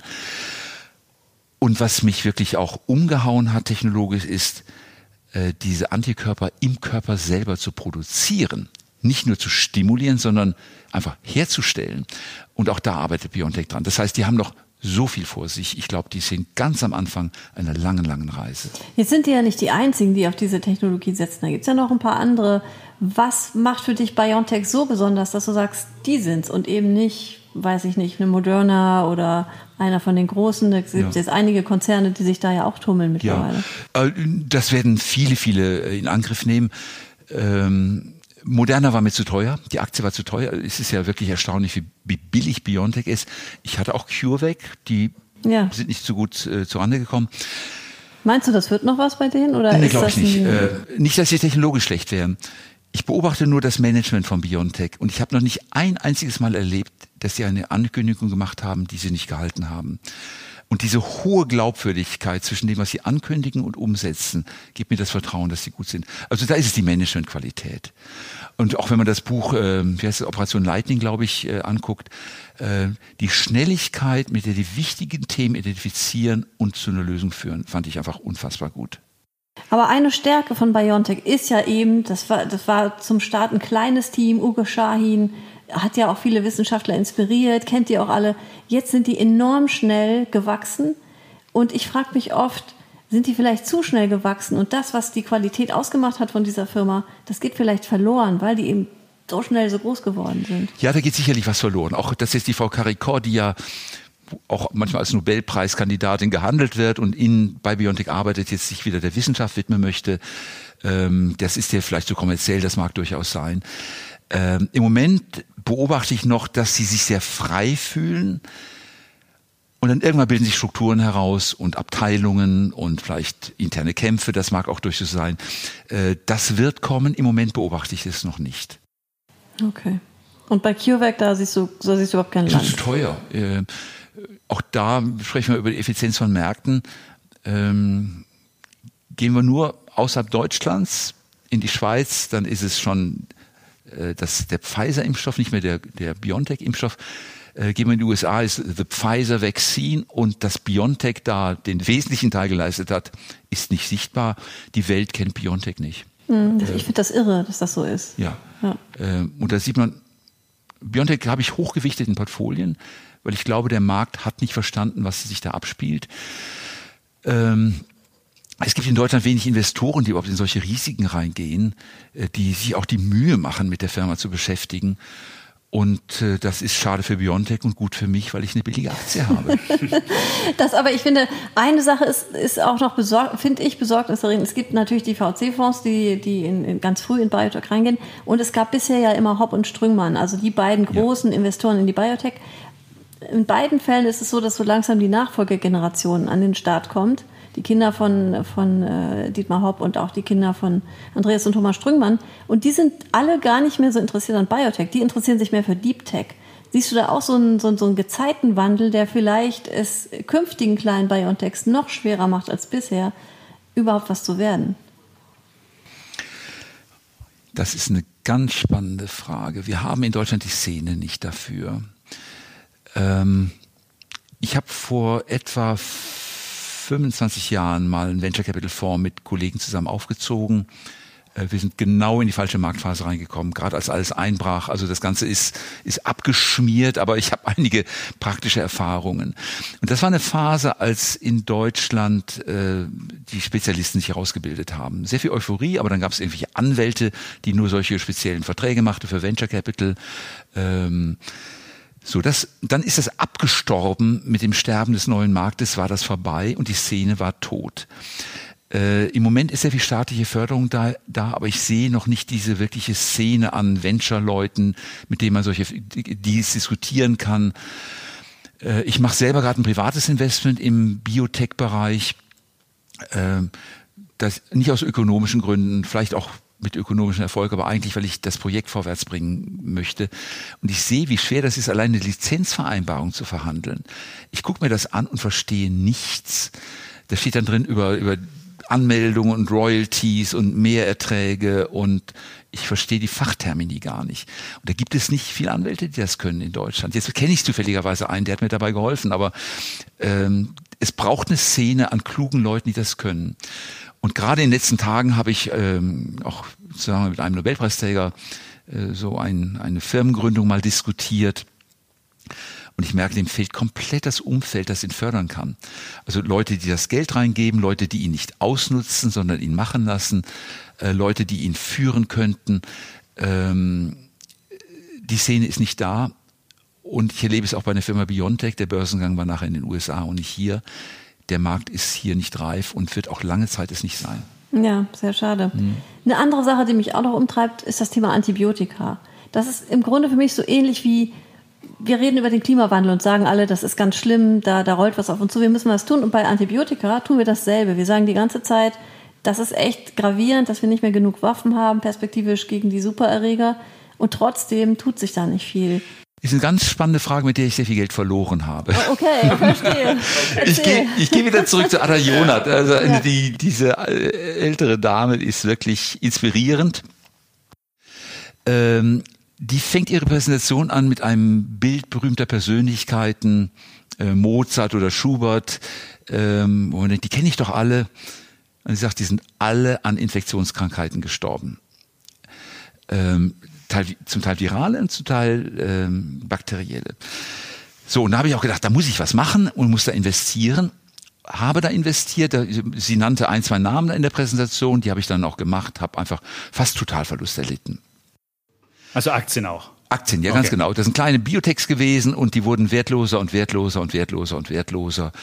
Und was mich wirklich auch umgehauen hat technologisch ist, diese Antikörper im Körper selber zu produzieren. Nicht nur zu stimulieren, sondern einfach herzustellen. Und auch da arbeitet BioNTech dran. Das heißt, die haben noch so viel vor sich. Ich glaube, die sind ganz am Anfang einer langen, langen Reise. Jetzt sind die ja nicht die Einzigen, die auf diese Technologie setzen. Da gibt es ja noch ein paar andere. Was macht für dich BioNTech so besonders, dass du sagst, die sind's und eben nicht, weiß ich nicht, eine Moderna oder einer von den Großen? Da gibt es jetzt einige Konzerne, die sich da ja auch tummeln mittlerweile. Ja, das werden viele in Angriff nehmen. Moderna war mir zu teuer, die Aktie war zu teuer. Es ist ja wirklich erstaunlich, wie billig BioNTech ist. Ich hatte auch CureVac, die sind nicht so gut zurande gekommen. Meinst du, das wird noch was bei denen? Oder nee, ist glaube das ich nicht. Nicht, dass sie technologisch schlecht wären. Ich beobachte nur das Management von BioNTech und ich habe noch nicht ein einziges Mal erlebt, dass sie eine Ankündigung gemacht haben, die sie nicht gehalten haben. Und diese hohe Glaubwürdigkeit zwischen dem, was sie ankündigen und umsetzen, gibt mir das Vertrauen, dass sie gut sind. Also da ist es die Managementqualität. Und auch wenn man das Buch, wie heißt es, Operation Lightning, glaube ich, anguckt, die Schnelligkeit, mit der die wichtigen Themen identifizieren und zu einer Lösung führen, fand ich einfach unfassbar gut. Aber eine Stärke von BioNTech ist ja eben, das war zum Start ein kleines Team, Uğur Şahin, hat ja auch viele Wissenschaftler inspiriert, kennt ihr auch alle. Jetzt sind die enorm schnell gewachsen und ich frage mich oft, sind die vielleicht zu schnell gewachsen und das, was die Qualität ausgemacht hat von dieser Firma, das geht vielleicht verloren, weil die eben so schnell so groß geworden sind. Ja, da geht sicherlich was verloren. Auch dass jetzt die Frau Caricor, die ja auch manchmal als Nobelpreiskandidatin gehandelt wird und bei BioNTech arbeitet, jetzt sich wieder der Wissenschaft widmen möchte, das ist ja vielleicht so kommerziell, das mag durchaus sein. Im Moment beobachte ich noch, dass sie sich sehr frei fühlen und dann irgendwann bilden sich Strukturen heraus und Abteilungen und vielleicht interne Kämpfe, das mag auch durchaus sein. Das wird kommen, im Moment beobachte ich es noch nicht. Okay. Und bei CureVac, da siehst du überhaupt kein Land? Das ist zu teuer. Auch da sprechen wir über die Effizienz von Märkten. Gehen wir nur außerhalb Deutschlands in die Schweiz, dann ist es schon der Pfizer-Impfstoff, nicht mehr der BioNTech-Impfstoff. Gehen wir in die USA, ist the Pfizer Vaccine, und dass BioNTech da den wesentlichen Teil geleistet hat, ist nicht sichtbar. Die Welt kennt BioNTech nicht. Ich finde das irre, dass das so ist. Ja. Und da sieht man, BioNTech habe ich hochgewichtet in Portfolien, weil ich glaube, der Markt hat nicht verstanden, was sich da abspielt. Es gibt in Deutschland wenig Investoren, die überhaupt in solche Risiken reingehen, die sich auch die Mühe machen, mit der Firma zu beschäftigen. Und das ist schade für BioNTech und gut für mich, weil ich eine billige Aktie habe. Aber ich finde, eine Sache ist auch noch besorgniserregend. Es gibt natürlich die VC-Fonds, die ganz früh in Biotech reingehen. Und es gab bisher ja immer Hopp und Strüngmann, also die beiden großen Investoren in die Biotech. In beiden Fällen ist es so, dass so langsam die Nachfolgegeneration an den Start kommt. Die Kinder von Dietmar Hopp und auch die Kinder von Andreas und Thomas Strüngmann. Und die sind alle gar nicht mehr so interessiert an Biotech. Die interessieren sich mehr für Deep Tech. Siehst du da auch so einen Gezeitenwandel, der vielleicht es künftigen kleinen Biotechs noch schwerer macht als bisher, überhaupt was zu werden? Das ist eine ganz spannende Frage. Wir haben in Deutschland die Szene nicht dafür. Ich habe vor etwa 25 Jahren mal einen Venture Capital Fonds mit Kollegen zusammen aufgezogen. Wir sind genau in die falsche Marktphase reingekommen, gerade als alles einbrach. Also das Ganze ist abgeschmiert, aber ich habe einige praktische Erfahrungen. Und das war eine Phase, als in Deutschland die Spezialisten sich herausgebildet haben. Sehr viel Euphorie, aber dann gab es irgendwelche Anwälte, die nur solche speziellen Verträge machten für Venture Capital. Dann ist das abgestorben. Mit dem Sterben des neuen Marktes war das vorbei und die Szene war tot. Im Moment ist sehr viel staatliche Förderung da, aber ich sehe noch nicht diese wirkliche Szene an Venture-Leuten, mit denen man solche Deals diskutieren kann. Ich mache selber gerade ein privates Investment im Biotech-Bereich, das nicht aus ökonomischen Gründen, vielleicht auch mit ökonomischem Erfolg, aber eigentlich, weil ich das Projekt vorwärts bringen möchte. Und ich sehe, wie schwer das ist, alleine eine Lizenzvereinbarung zu verhandeln. Ich gucke mir das an und verstehe nichts. Da steht dann drin über Anmeldungen und Royalties und Mehrerträge und ich verstehe die Fachtermini gar nicht. Und da gibt es nicht viele Anwälte, die das können in Deutschland. Jetzt kenne ich zufälligerweise einen, der hat mir dabei geholfen, aber es braucht eine Szene an klugen Leuten, die das können. Und gerade in den letzten Tagen habe ich auch sozusagen mit einem Nobelpreisträger so eine Firmengründung mal diskutiert. Und ich merke, dem fehlt komplett das Umfeld, das ihn fördern kann. Also Leute, die das Geld reingeben, Leute, die ihn nicht ausnutzen, sondern ihn machen lassen, Leute, die ihn führen könnten. Die Szene ist nicht da. Und ich erlebe es auch bei der Firma BioNTech. Der Börsengang war nachher in den USA und nicht hier. Der Markt ist hier nicht reif und wird auch lange Zeit es nicht sein. Ja, sehr schade. Eine andere Sache, die mich auch noch umtreibt, ist das Thema Antibiotika. Das ist im Grunde für mich so ähnlich wie, wir reden über den Klimawandel und sagen alle, das ist ganz schlimm, da rollt was auf uns zu, wir müssen was tun. Und bei Antibiotika tun wir dasselbe. Wir sagen die ganze Zeit, das ist echt gravierend, dass wir nicht mehr genug Waffen haben, perspektivisch gegen die Supererreger. Und trotzdem tut sich da nicht viel. Ist eine ganz spannende Frage, mit der ich sehr viel Geld verloren habe. Okay, verstehe. Ich gehe wieder zurück zu Ada Jonath. Also ja. Diese ältere Dame ist wirklich inspirierend. Die fängt ihre Präsentation an mit einem Bild berühmter Persönlichkeiten, Mozart oder Schubert. Und die kenne ich doch alle. Und sie sagt, die sind alle an Infektionskrankheiten gestorben. Zum Teil virale und zum Teil bakterielle. So, und da habe ich auch gedacht, da muss ich was machen und muss da investieren. Habe da investiert, sie nannte 1, 2 Namen in der Präsentation, die habe ich dann auch gemacht, habe einfach fast Totalverlust erlitten. Also Aktien auch? Aktien, ja, okay. Ganz genau. Das sind kleine Biotechs gewesen und die wurden wertloser und wertloser und wertloser und wertloser.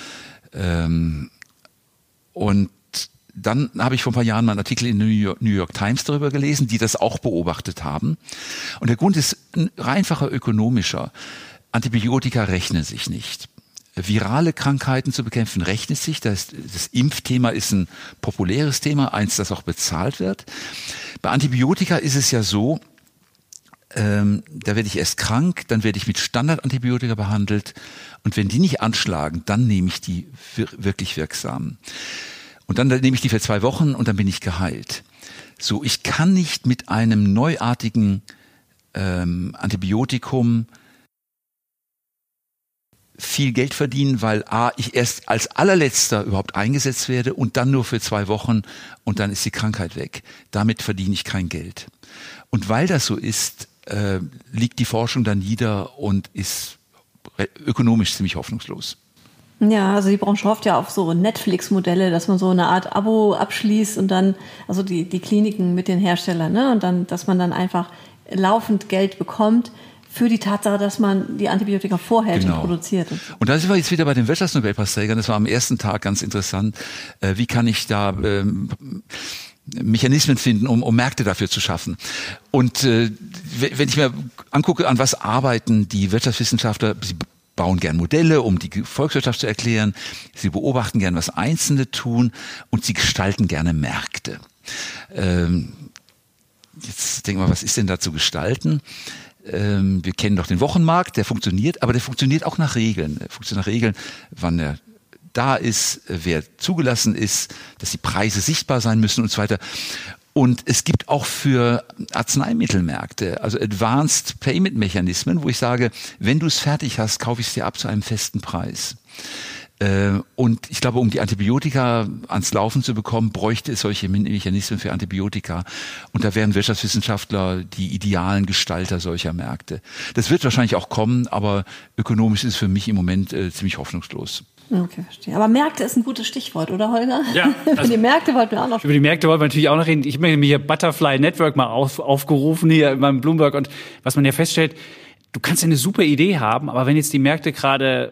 Und dann habe ich vor ein paar Jahren mal einen Artikel in der New York Times darüber gelesen, die das auch beobachtet haben. Und der Grund ist ein einfacher ökonomischer. Antibiotika rechnen sich nicht. Virale Krankheiten zu bekämpfen rechnet sich. Das Impfthema ist ein populäres Thema, eins, das auch bezahlt wird. Bei Antibiotika ist es ja so, da werde ich erst krank, dann werde ich mit Standardantibiotika behandelt Und wenn die nicht anschlagen, dann nehme ich die wirklich wirksam. Und dann nehme ich die für 2 Wochen und dann bin ich geheilt. So, ich kann nicht mit einem neuartigen Antibiotikum viel Geld verdienen, weil ich erst als allerletzter überhaupt eingesetzt werde und dann nur für 2 Wochen und dann ist die Krankheit weg. Damit verdiene ich kein Geld. Und weil das so ist, liegt die Forschung dann nieder und ist ökonomisch ziemlich hoffnungslos. Ja, also die Branche hofft ja auf so Netflix-Modelle, dass man so eine Art Abo abschließt und dann, also die Kliniken mit den Herstellern, ne, und dann, dass man dann einfach laufend Geld bekommt für die Tatsache, dass man die Antibiotika vorhält und produziert. Und da sind wir jetzt wieder bei den Wirtschaftsnobelpreisträgern. Das war am ersten Tag ganz interessant. Wie kann ich da Mechanismen finden, um Märkte dafür zu schaffen? Und wenn ich mir angucke, an was arbeiten die Wirtschaftswissenschaftler, sie bauen gern Modelle, um die Volkswirtschaft zu erklären. Sie beobachten gern, was Einzelne tun und sie gestalten gerne Märkte. Jetzt denken wir, was ist denn da zu gestalten? Wir kennen doch den Wochenmarkt, der funktioniert, aber der funktioniert auch nach Regeln. Der funktioniert nach Regeln, wann er da ist, wer zugelassen ist, dass die Preise sichtbar sein müssen und so weiter. Und es gibt auch für Arzneimittelmärkte, also Advanced Payment Mechanismen, wo ich sage, wenn du es fertig hast, kaufe ich es dir ab zu einem festen Preis. Und ich glaube, um die Antibiotika ans Laufen zu bekommen, bräuchte es solche Mechanismen für Antibiotika. Und da wären Wirtschaftswissenschaftler die idealen Gestalter solcher Märkte. Das wird wahrscheinlich auch kommen, aber ökonomisch ist es für mich im Moment ziemlich hoffnungslos. Okay, verstehe. Aber Märkte ist ein gutes Stichwort, oder Holger? Ja. Über die Märkte wollten wir auch noch. Über die Märkte wollten wir natürlich auch noch reden. Ich habe mir hier Butterfly Network mal aufgerufen hier in meinem Bloomberg. Und was man ja feststellt, du kannst ja eine super Idee haben, aber wenn jetzt die Märkte gerade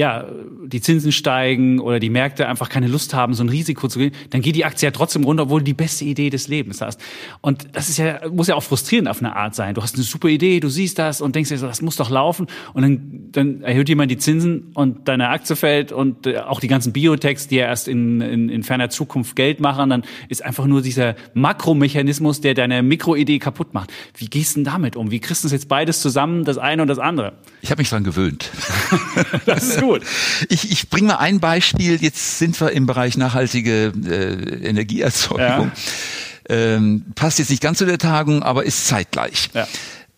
die Zinsen steigen oder die Märkte einfach keine Lust haben, so ein Risiko zu gehen, dann geht die Aktie ja trotzdem runter, obwohl du die beste Idee des Lebens hast. Und das ist muss ja auch frustrierend auf eine Art sein. Du hast eine super Idee, du siehst das und denkst dir so, das muss doch laufen. Und dann erhöht jemand die Zinsen und deine Aktie fällt und auch die ganzen Biotechs, die ja erst in ferner Zukunft Geld machen, dann ist einfach nur dieser Makromechanismus, der deine Mikroidee kaputt macht. Wie gehst du denn damit um? Wie kriegst du jetzt beides zusammen, das eine und das andere? Ich habe mich dran gewöhnt. Das ist gut. Ich bringe mal ein Beispiel. Jetzt sind wir im Bereich nachhaltige Energieerzeugung. Ja. Passt jetzt nicht ganz zu der Tagung, aber ist zeitgleich. Ja.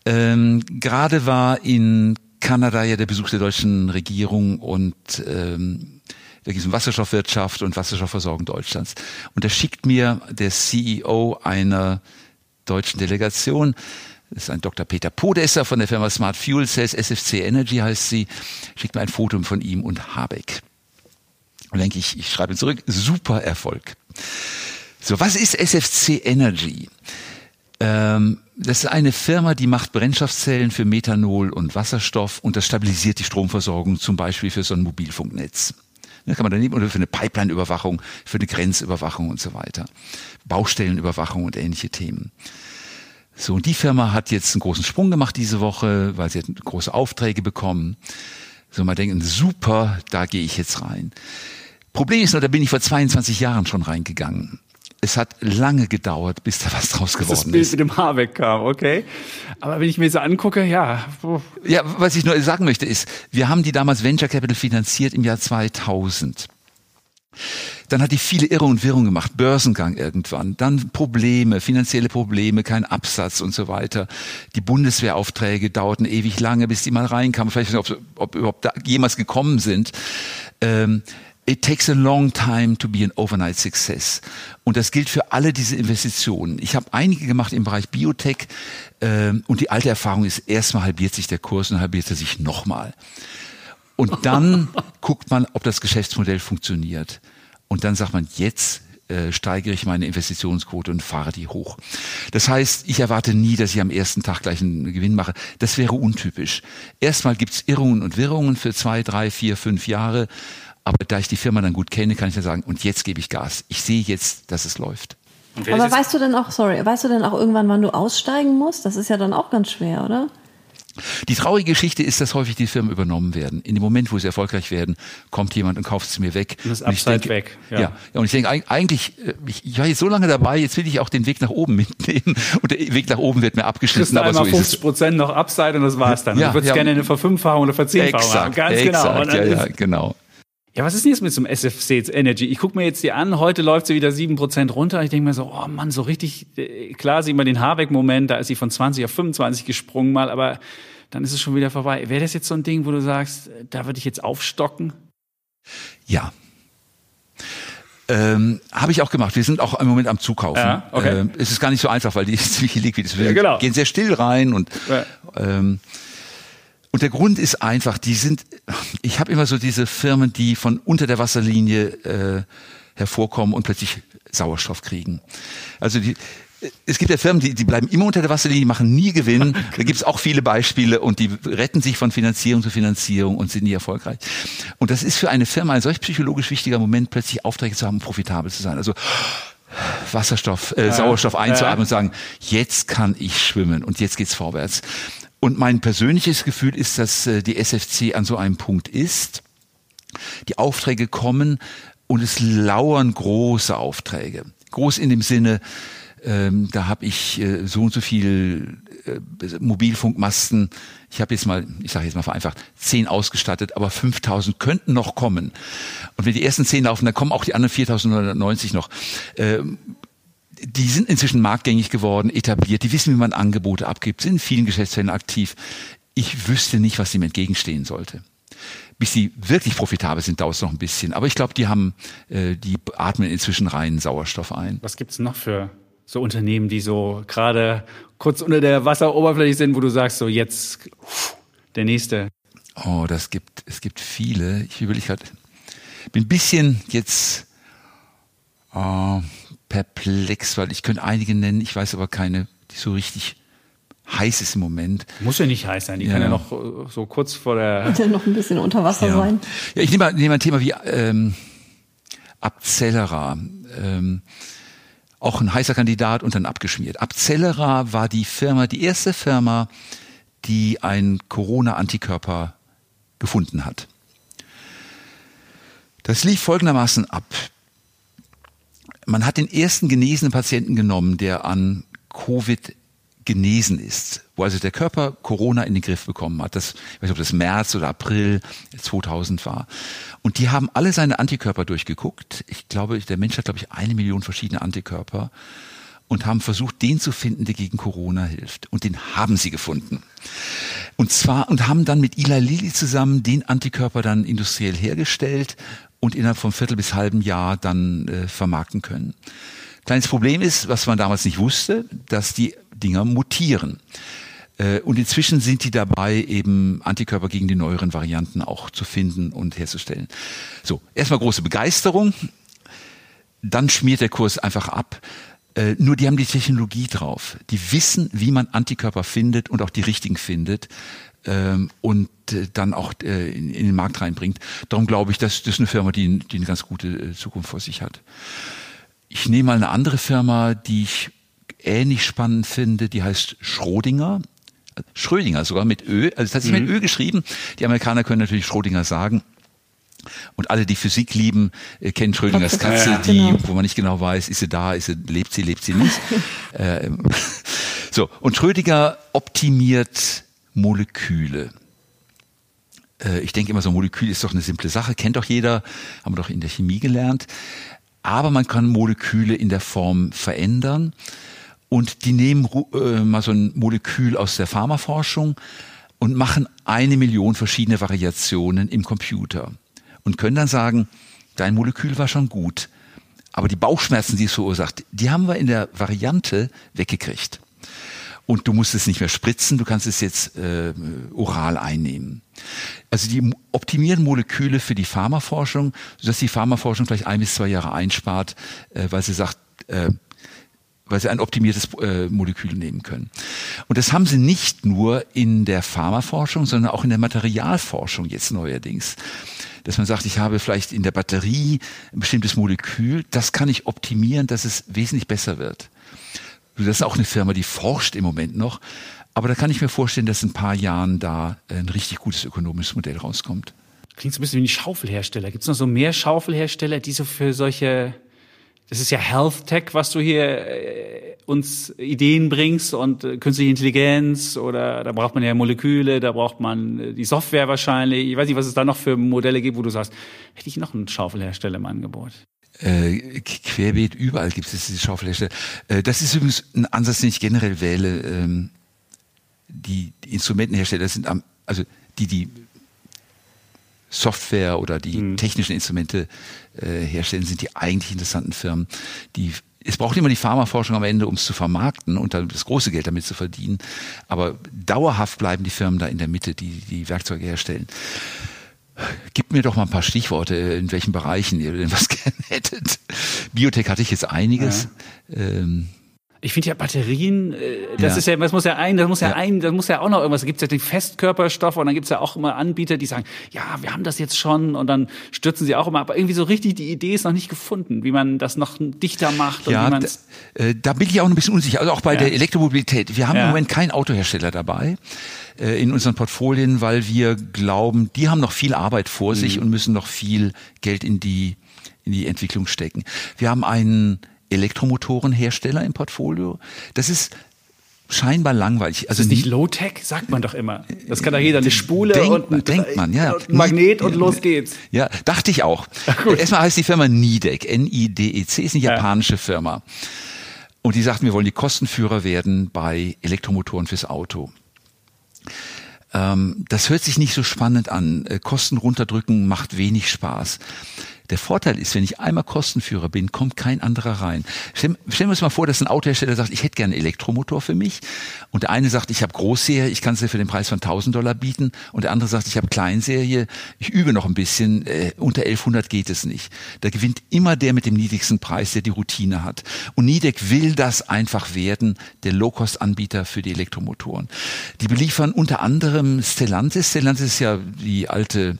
Gerade war in Kanada ja der Besuch der deutschen Regierung und da geht es um Wasserstoffwirtschaft und Wasserstoffversorgung Deutschlands. Und da schickt mir der CEO einer deutschen Delegation, das ist ein Dr. Peter Podesser von der Firma Smart Fuel Cells, SFC Energy heißt sie, schickt mir ein Foto von ihm und Habeck. Und denke ich schreibe zurück, super Erfolg. So, was ist SFC Energy? Das ist eine Firma, die macht Brennstoffzellen für Methanol und Wasserstoff und das stabilisiert die Stromversorgung, zum Beispiel für so ein Mobilfunknetz. Das kann man daneben oder für eine Pipeline-Überwachung, für eine Grenzüberwachung und so weiter. Baustellenüberwachung und ähnliche Themen. So, und die Firma hat jetzt einen großen Sprung gemacht diese Woche, weil sie hat große Aufträge bekommen. So, man denkt, super, da gehe ich jetzt rein. Problem ist nur, da bin ich vor 22 Jahren schon reingegangen. Es hat lange gedauert, bis da was draus geworden ist. Das Bild mit dem Habeck kam, okay. Aber wenn ich mir so angucke, ja. Ja, was ich nur sagen möchte ist, wir haben die damals Venture Capital finanziert im Jahr 2000. Dann hat die viele Irre und Wirrung gemacht, Börsengang irgendwann, dann Probleme, finanzielle Probleme, kein Absatz und so weiter. Die Bundeswehraufträge dauerten ewig lange, bis die mal reinkamen. Vielleicht nicht, ob überhaupt da jemals gekommen sind. It takes a long time to be an overnight success. Und das gilt für alle diese Investitionen. Ich habe einige gemacht im Bereich Biotech und die alte Erfahrung ist, erstmal halbiert sich der Kurs und halbiert er sich nochmal. Und dann guckt man, ob das Geschäftsmodell funktioniert. Und dann sagt man, jetzt steigere ich meine Investitionsquote und fahre die hoch. Das heißt, ich erwarte nie, dass ich am ersten Tag gleich einen Gewinn mache. Das wäre untypisch. Erstmal gibt's Irrungen und Wirrungen für 2, 3, 4, 5 Jahre. Aber da ich die Firma dann gut kenne, kann ich dann sagen, und jetzt gebe ich Gas. Ich sehe jetzt, dass es läuft. Aber weißt du denn auch irgendwann, wann du aussteigen musst? Das ist ja dann auch ganz schwer, oder? Die traurige Geschichte ist, dass häufig die Firmen übernommen werden. In dem Moment, wo sie erfolgreich werden, kommt jemand und kauft es mir weg. Und das Upside weg. Ja, und ich denke eigentlich, ich war jetzt so lange dabei, jetzt will ich auch den Weg nach oben mitnehmen. Und der Weg nach oben wird mir abgeschnitten. Aber so ist es. 50% noch Upside und das war's dann. Du würdest gerne eine Verfünffachung oder Verzehnfachung haben. Ganz genau. Und genau. Ja, was ist denn jetzt mit so einem SFC jetzt Energy? Ich gucke mir jetzt die an, heute läuft sie wieder 7% runter. Ich denke mir so, oh Mann, so richtig, klar sieht man den Habeck-Moment, da ist sie von 20 auf 25 gesprungen mal, aber dann ist es schon wieder vorbei. Wäre das jetzt so ein Ding, wo du sagst, da würde ich jetzt aufstocken? Ja. Habe ich auch gemacht. Wir sind auch im Moment am Zukaufen. Ja, okay. Es ist gar nicht so einfach, weil die ist ziemlich liquid. Wir gehen sehr still rein und der Grund ist einfach, ich habe immer so diese Firmen, die von unter der Wasserlinie hervorkommen und plötzlich Sauerstoff kriegen. Also es gibt ja Firmen, die bleiben immer unter der Wasserlinie, machen nie Gewinn. Da gibt es auch viele Beispiele und die retten sich von Finanzierung zu Finanzierung und sind nie erfolgreich. Und das ist für eine Firma ein solch psychologisch wichtiger Moment, plötzlich Aufträge zu haben, profitabel zu sein. Also Sauerstoff einzuatmen und sagen, jetzt kann ich schwimmen und jetzt geht's vorwärts. Und mein persönliches Gefühl ist, dass die SFC an so einem Punkt ist. Die Aufträge kommen und es lauern große Aufträge. Groß in dem Sinne, da habe ich so und so viel Mobilfunkmasten. Ich sage jetzt mal vereinfacht, 10 ausgestattet, aber 5.000 könnten noch kommen. Und wenn die ersten 10 laufen, dann kommen auch die anderen 4.990 noch. Die sind inzwischen marktgängig geworden, etabliert, die wissen, wie man Angebote abgibt, sind in vielen Geschäftsfeldern aktiv. Ich wüsste nicht, was dem entgegenstehen sollte. Bis sie wirklich profitabel sind, dauert es noch ein bisschen. Aber ich glaube, die atmen inzwischen reinen Sauerstoff ein. Was gibt's noch für so Unternehmen, die so gerade kurz unter der Wasseroberfläche sind, wo du sagst, so jetzt der nächste? Oh, es gibt viele. Ich überlege gerade, bin ein bisschen jetzt perplex, weil ich könnte einige nennen, ich weiß aber keine, die so richtig heiß ist im Moment. Muss ja nicht heiß sein, die kann ja noch so kurz vor der... Und dann noch ein bisschen unter Wasser sein. Ja, ich nehme ein Thema wie Abcellera. Auch ein heißer Kandidat und dann abgeschmiert. Abcellera war die erste Firma, die einen Corona-Antikörper gefunden hat. Das lief folgendermaßen ab. Man hat den ersten genesenen Patienten genommen, der an Covid genesen ist, wo also der Körper Corona in den Griff bekommen hat. Ich weiß nicht, ob das März oder April 2000 war. Und die haben alle seine Antikörper durchgeguckt. Ich glaube, der Mensch hat, 1 Million verschiedene Antikörper und haben versucht, den zu finden, der gegen Corona hilft. Und den haben sie gefunden. Und haben dann mit Eli Lilly zusammen den Antikörper dann industriell hergestellt und innerhalb von Viertel bis halben Jahr dann vermarkten können. Kleines Problem ist, was man damals nicht wusste, dass die Dinger mutieren. Und inzwischen sind die dabei, eben Antikörper gegen die neueren Varianten auch zu finden und herzustellen. So, erstmal große Begeisterung, dann schmiert der Kurs einfach ab. Nur die haben die Technologie drauf. Die wissen, wie man Antikörper findet und auch die richtigen findet und dann auch in den Markt reinbringt. Darum glaube ich, das ist eine Firma, die eine ganz gute Zukunft vor sich hat. Ich nehme mal eine andere Firma, die ich ähnlich spannend finde, die heißt Schrödinger sogar mit Ö, also tatsächlich mit Ö geschrieben. Die Amerikaner können natürlich Schrödinger sagen. Und alle, die Physik lieben, kennen Schrödingers Katze, wo man nicht genau weiß, ist sie da, lebt sie nicht. So, und Schrödinger optimiert Moleküle. Ich denke immer so, Molekül ist doch eine simple Sache, kennt doch jeder, haben wir doch in der Chemie gelernt. Aber man kann Moleküle in der Form verändern. Und die nehmen mal so ein Molekül aus der Pharmaforschung und machen 1 Million verschiedene Variationen im Computer. Und können dann sagen, dein Molekül war schon gut, aber die Bauchschmerzen, die es verursacht, die haben wir in der Variante weggekriegt. Und du musst es nicht mehr spritzen, du kannst es jetzt oral einnehmen. Also die optimieren Moleküle für die Pharmaforschung, sodass die Pharmaforschung vielleicht 1 bis 2 Jahre einspart, weil sie sagt, weil sie ein optimiertes Molekül nehmen können. Und das haben sie nicht nur in der Pharmaforschung, sondern auch in der Materialforschung jetzt neuerdings. Dass man sagt, ich habe vielleicht in der Batterie ein bestimmtes Molekül, das kann ich optimieren, dass es wesentlich besser wird. Das ist auch eine Firma, die forscht im Moment noch, Aber da kann ich mir vorstellen, dass in ein paar Jahren da ein richtig gutes ökonomisches Modell rauskommt. Klingt so ein bisschen wie ein Schaufelhersteller. Gibt es noch so mehr Schaufelhersteller, die so für solche, das ist ja Health Tech, was du hier uns Ideen bringst und künstliche Intelligenz oder da braucht man ja Moleküle, da braucht man die Software wahrscheinlich. Ich weiß nicht, was es da noch für Modelle gibt, wo du sagst, hätte ich noch einen Schaufelhersteller im Angebot? Querbeet, überall gibt es diese Schaufelhersteller. Das ist übrigens ein Ansatz, den ich generell wähle. Die Instrumentenhersteller sind also die Software oder die technischen Instrumente herstellen, sind die eigentlich interessanten Firmen. Es braucht immer die Pharmaforschung am Ende, um es zu vermarkten und dann das große Geld damit zu verdienen. Aber dauerhaft bleiben die Firmen da in der Mitte, die Werkzeuge herstellen. Gib mir doch mal ein paar Stichworte, in welchen Bereichen ihr denn was gerne hättet. Biotech hatte ich jetzt einiges. Ja. Ich finde ja Batterien, das muss ja auch noch irgendwas. Da gibt es ja den Festkörperstoff und dann gibt es ja auch immer Anbieter, die sagen, ja, wir haben das jetzt schon und dann stürzen sie auch immer. Aber irgendwie so richtig, die Idee ist noch nicht gefunden, wie man das noch dichter macht. Und da bin ich auch ein bisschen unsicher. Also auch bei der Elektromobilität. Wir haben im Moment keinen Autohersteller dabei in unseren Portfolien, weil wir glauben, die haben noch viel Arbeit vor sich und müssen noch viel Geld in die Entwicklung stecken. Wir haben einen Elektromotorenhersteller im Portfolio. Das ist scheinbar langweilig. Also ist nicht Low-Tech, sagt man doch immer. Das kann doch jeder, eine Spule und ein Magnet und los geht's. Ja, dachte ich auch. Erstmal heißt die Firma Nidec, N-I-D-E-C, ist eine japanische Firma. Und die sagten, wir wollen die Kostenführer werden bei Elektromotoren fürs Auto. Das hört sich nicht so spannend an. Kosten runterdrücken macht wenig Spaß. Der Vorteil ist, wenn ich einmal Kostenführer bin, kommt kein anderer rein. Stellen wir uns mal vor, dass ein Autohersteller sagt, ich hätte gerne einen Elektromotor für mich. Und der eine sagt, ich habe Großserie, ich kann es dir für den Preis von $1.000 bieten. Und der andere sagt, ich habe Kleinserie, ich übe noch ein bisschen, unter 1100 geht es nicht. Da gewinnt immer der mit dem niedrigsten Preis, der die Routine hat. Und Nidec will das einfach werden, der Low-Cost-Anbieter für die Elektromotoren. Die beliefern unter anderem Stellantis. Stellantis ist ja die alte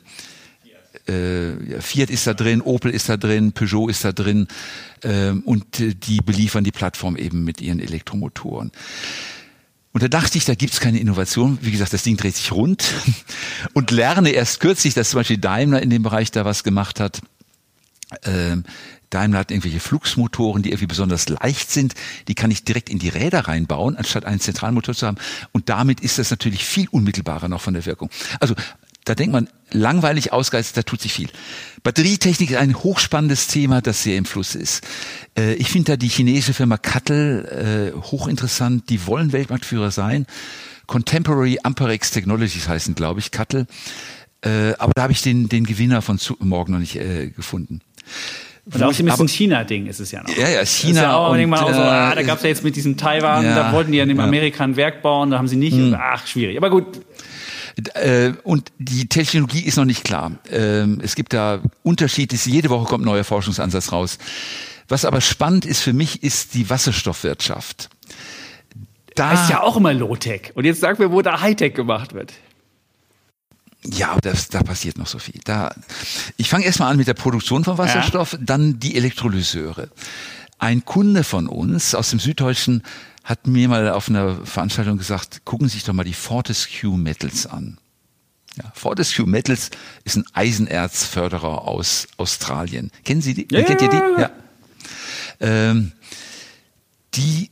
Fiat ist da drin, Opel ist da drin, Peugeot ist da drin und die beliefern die Plattform eben mit ihren Elektromotoren. Und da dachte ich, da gibt's keine Innovation. Wie gesagt, das Ding dreht sich rund und lerne erst kürzlich, dass zum Beispiel Daimler in dem Bereich da was gemacht hat. Daimler hat irgendwelche Fluxmotoren, die irgendwie besonders leicht sind. Die kann ich direkt in die Räder reinbauen, anstatt einen Zentralmotor zu haben. Und damit ist das natürlich viel unmittelbarer noch von der Wirkung. Also da denkt man, langweilig, ausgeistet, da tut sich viel. Batterietechnik ist ein hochspannendes Thema, das sehr im Fluss ist. Ich finde da die chinesische Firma CATL hochinteressant. Die wollen Weltmarktführer sein. Contemporary Amperex Technologies heißen, glaube ich, CATL. Aber da habe ich den Gewinner von morgen noch nicht gefunden. Und auch ein bisschen China-Ding ist es ja noch. Ja, China. Ist ja auch da gab es ja jetzt mit diesem Taiwan, da wollten die ja in Amerika ein Werk bauen, da haben sie nicht. Und, schwierig. Aber gut. Und die Technologie ist noch nicht klar. Es gibt da Unterschiede. Jede Woche kommt ein neuer Forschungsansatz raus. Was aber spannend ist für mich, ist die Wasserstoffwirtschaft. Da ist ja auch immer Low-Tech. Und jetzt sag mir, wo da Hightech gemacht wird. Ja, da passiert noch so viel. Ich fange erstmal an mit der Produktion von Wasserstoff, dann die Elektrolyseure. Ein Kunde von uns aus dem Süddeutschen hat mir mal auf einer Veranstaltung gesagt, gucken Sie sich doch mal die Fortescue Metals an. Ja, Fortescue Metals ist ein Eisenerzförderer aus Australien. Kennen Sie die? Ja. Kennt ihr die? Ja. Die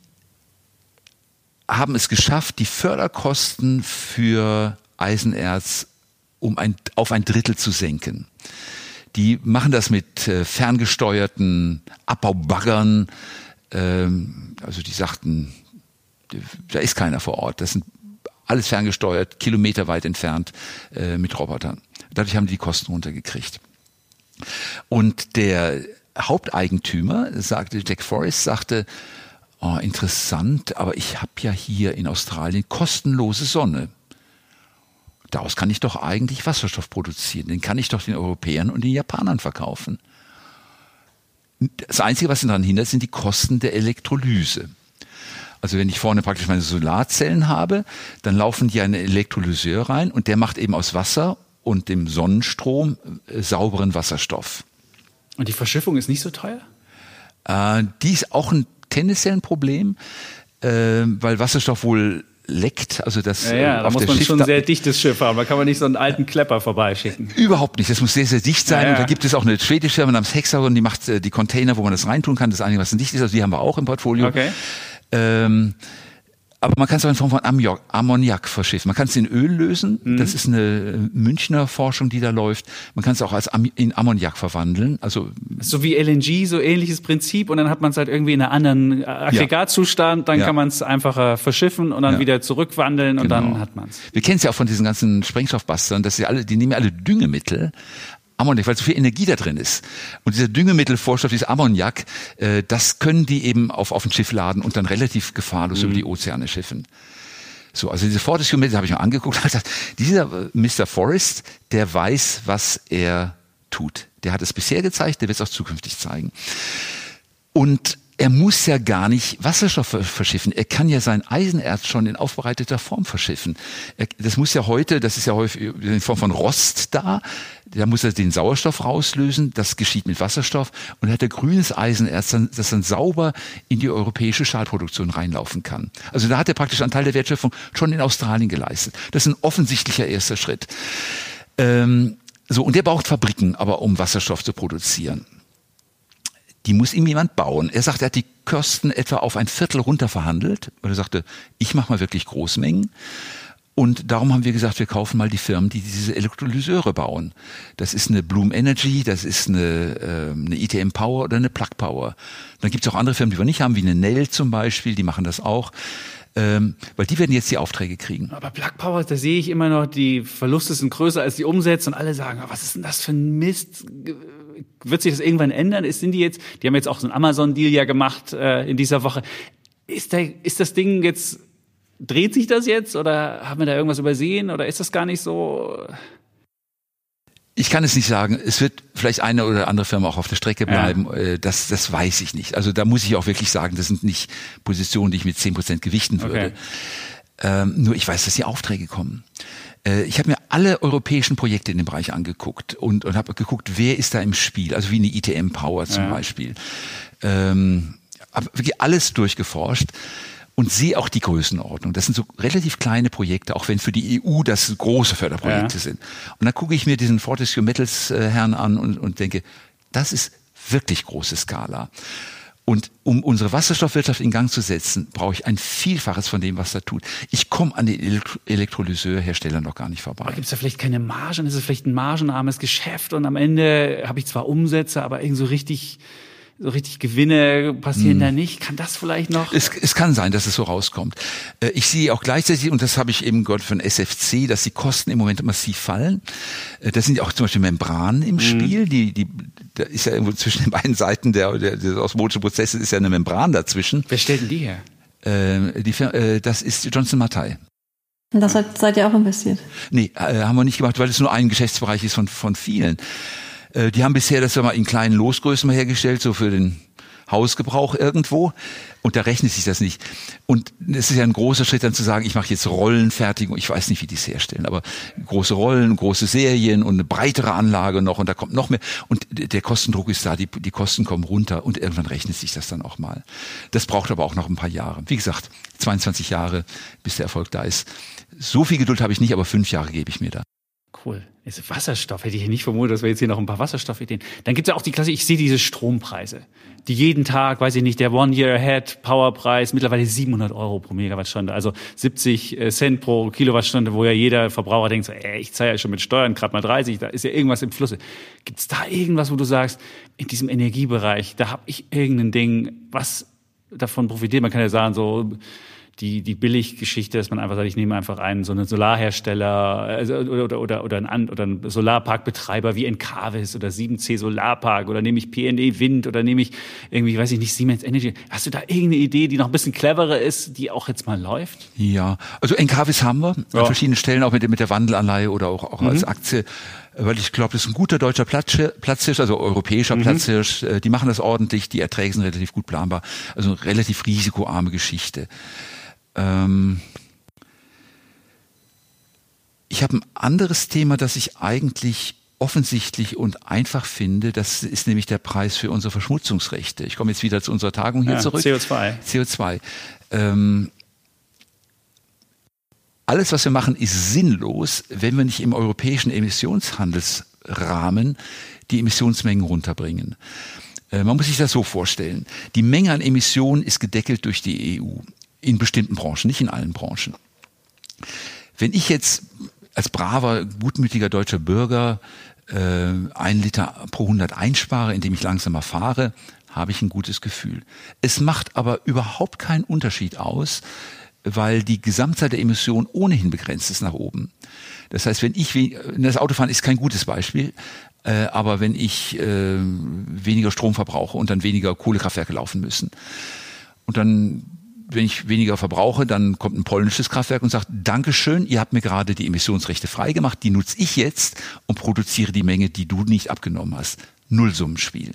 haben es geschafft, die Förderkosten für Eisenerz auf ein Drittel zu senken. Die machen das mit ferngesteuerten Abbaubaggern. Also die sagten, da ist keiner vor Ort. Das sind alles ferngesteuert, kilometerweit entfernt mit Robotern. Dadurch haben die Kosten runtergekriegt. Und der Haupteigentümer, Jack Forrest, sagte, interessant, aber ich habe ja hier in Australien kostenlose Sonne. Daraus kann ich doch eigentlich Wasserstoff produzieren. Den kann ich doch den Europäern und den Japanern verkaufen. Das Einzige, was daran hindert, sind die Kosten der Elektrolyse. Also wenn ich vorne praktisch meine Solarzellen habe, dann laufen die einen Elektrolyseur rein und der macht eben aus Wasser und dem Sonnenstrom sauberen Wasserstoff. Und die Verschiffung ist nicht so teuer? Die ist auch tendenziell ein Problem, weil Wasserstoff wohl leckt. Also das, da auf muss der man Schiff, schon ein sehr dichtes Schiff haben. Da kann man nicht so einen alten Klepper vorbeischicken. Überhaupt nicht. Das muss sehr, sehr dicht sein. Ja. Und da gibt es auch eine schwedische Firma namens Hexagon, die macht die Container, wo man das reintun kann. Das Einzige, was dicht ist. Also die haben wir auch im Portfolio. Okay. Aber man kann es auch in Form von Ammoniak verschiffen. Man kann es in Öl lösen. Das ist eine Münchner Forschung, die da läuft. Man kann es auch in Ammoniak verwandeln. Also so wie LNG, so ähnliches Prinzip. Und dann hat man es halt irgendwie in einem anderen Aggregatzustand. Dann kann man es einfacher verschiffen und dann wieder zurückwandeln und dann hat man es. Wir kennen es ja auch von diesen ganzen Sprengstoffbastern, dass die nehmen ja alle Düngemittel. Ammoniak, weil so viel Energie da drin ist. Und dieser Düngemittelvorstoff, dieses Ammoniak, das können die eben auf ein Schiff laden und dann relativ gefahrlos über die Ozeane schiffen. So, also diese Fortescue Metals habe ich mir angeguckt und gesagt, dieser Mr. Forrest, der weiß, was er tut. Der hat es bisher gezeigt, der wird es auch zukünftig zeigen. Und er muss ja gar nicht Wasserstoff verschiffen. Er kann ja sein Eisenerz schon in aufbereiteter Form verschiffen. Das muss ja heute, das ist ja häufig in Form von Rost da. Da muss er den Sauerstoff rauslösen. Das geschieht mit Wasserstoff. Und er hat er grünes Eisenerz, das dann sauber in die europäische Stahlproduktion reinlaufen kann. Also da hat er praktisch einen Teil der Wertschöpfung schon in Australien geleistet. Das ist ein offensichtlicher erster Schritt. Und der braucht Fabriken, aber um Wasserstoff zu produzieren. Die muss ihm jemand bauen. Er sagt, er hat die Kosten etwa auf ein Viertel runter verhandelt. Und er sagte, ich mache mal wirklich Großmengen. Und darum haben wir gesagt, wir kaufen mal die Firmen, die diese Elektrolyseure bauen. Das ist eine Bloom Energy, das ist eine ITM Power oder eine Plug Power. Dann gibt es auch andere Firmen, die wir nicht haben, wie eine Nell zum Beispiel, die machen das auch. Weil die werden jetzt die Aufträge kriegen. Aber Plug Power, da sehe ich immer noch, die Verluste sind größer als die Umsätze und alle sagen, was ist denn das für ein Mist? Wird sich das irgendwann ändern? Die haben jetzt auch so einen Amazon-Deal ja gemacht in dieser Woche. Ist das Ding jetzt, dreht sich das jetzt oder haben wir da irgendwas übersehen oder ist das gar nicht so? Ich kann es nicht sagen. Es wird vielleicht eine oder andere Firma auch auf der Strecke bleiben. Ja. Das weiß ich nicht. Also da muss ich auch wirklich sagen, das sind nicht Positionen, die ich mit 10% gewichten würde. Okay. Nur ich weiß, dass die Aufträge kommen. Ich habe mir alle europäischen Projekte in dem Bereich angeguckt und habe geguckt, wer ist da im Spiel. Also wie eine ITM Power zum Beispiel. Habe wirklich alles durchgeforscht. Und sehe auch die Größenordnung. Das sind so relativ kleine Projekte, auch wenn für die EU das große Förderprojekte sind. Und dann gucke ich mir diesen Fortescue Metals Herrn an und denke, das ist wirklich große Skala. Und um unsere Wasserstoffwirtschaft in Gang zu setzen, brauche ich ein Vielfaches von dem, was er tut. Ich komme an den Elektrolyseurherstellern noch gar nicht vorbei. Aber gibt es da vielleicht keine Margen? Ist es vielleicht ein margenarmes Geschäft? Und am Ende habe ich zwar Umsätze, aber irgendwie so richtig Gewinne passieren da nicht. Kann das vielleicht noch? Es kann sein, dass es so rauskommt. Ich sehe auch gleichzeitig, und das habe ich eben gehört von SFC, dass die Kosten im Moment massiv fallen. Da sind ja auch zum Beispiel Membranen im Spiel. Da ist ja irgendwo zwischen den beiden Seiten des osmotischen Prozesses ist ja eine Membran dazwischen. Wer stellt denn die her? Das ist Johnson Matthey. Und das seid ihr auch investiert? Nee, haben wir nicht gemacht, weil es nur ein Geschäftsbereich ist von vielen. Die haben bisher das in kleinen Losgrößen mal hergestellt, so für den Hausgebrauch irgendwo. Und da rechnet sich das nicht. Und es ist ja ein großer Schritt dann zu sagen, ich mache jetzt Rollenfertigung. Ich weiß nicht, wie die es herstellen, aber große Rollen, große Serien und eine breitere Anlage noch und da kommt noch mehr. Und der Kostendruck ist da, die Kosten kommen runter und irgendwann rechnet sich das dann auch mal. Das braucht aber auch noch ein paar Jahre. Wie gesagt, 22 Jahre, bis der Erfolg da ist. So viel Geduld habe ich nicht, aber 5 Jahre gebe ich mir da. Cool. Ist Wasserstoff. Hätte ich hier nicht vermutet, dass wir jetzt hier noch ein paar Wasserstoffideen. Dann gibt es ja auch die Klasse, ich sehe diese Strompreise, die jeden Tag, weiß ich nicht, der One-Year-Ahead-Powerpreis, mittlerweile 700 € pro Megawattstunde, also 70 Cent pro Kilowattstunde, wo ja jeder Verbraucher denkt, so, ich zahle ja schon mit Steuern gerade mal 30, da ist ja irgendwas im Flusse. Gibt es da irgendwas, wo du sagst, in diesem Energiebereich, da habe ich irgendein Ding, was davon profitiert? Man kann ja sagen, so die Billiggeschichte, dass man einfach sagt, ich nehme einfach so einen Solarhersteller oder einen Solarparkbetreiber wie Encavis oder 7C Solarpark oder nehme ich P&E Wind oder nehme ich irgendwie, weiß ich nicht, Siemens Energy. Hast du da irgendeine Idee, die noch ein bisschen cleverer ist, die auch jetzt mal läuft? Ja, also Encavis haben wir an verschiedenen Stellen, auch mit der Wandelanleihe oder auch als Aktie. Weil ich glaube, das ist ein guter deutscher Platzhirsch, also europäischer Platzhirsch. Die machen das ordentlich, die Erträge sind relativ gut planbar. Also eine relativ risikoarme Geschichte. Ich habe ein anderes Thema, das ich eigentlich offensichtlich und einfach finde. Das ist nämlich der Preis für unsere Verschmutzungsrechte. Ich komme jetzt wieder zu unserer Tagung hier zurück. CO2. alles, was wir machen, ist sinnlos, wenn wir nicht im europäischen Emissionshandelsrahmen die Emissionsmengen runterbringen. Man muss sich das so vorstellen. Die Menge an Emissionen ist gedeckelt durch die EU. In bestimmten Branchen, nicht in allen Branchen. Wenn ich jetzt als braver, gutmütiger deutscher Bürger 1 Liter pro 100 einspare, indem ich langsamer fahre, habe ich ein gutes Gefühl. Es macht aber überhaupt keinen Unterschied aus, weil die Gesamtzahl der Emissionen ohnehin begrenzt ist nach oben. Das heißt, das Autofahren ist kein gutes Beispiel, aber wenn ich weniger Strom verbrauche und dann weniger Kohlekraftwerke laufen müssen und dann, wenn ich weniger verbrauche, dann kommt ein polnisches Kraftwerk und sagt, Dankeschön, ihr habt mir gerade die Emissionsrechte freigemacht, die nutze ich jetzt und produziere die Menge, die du nicht abgenommen hast. Nullsummenspiel.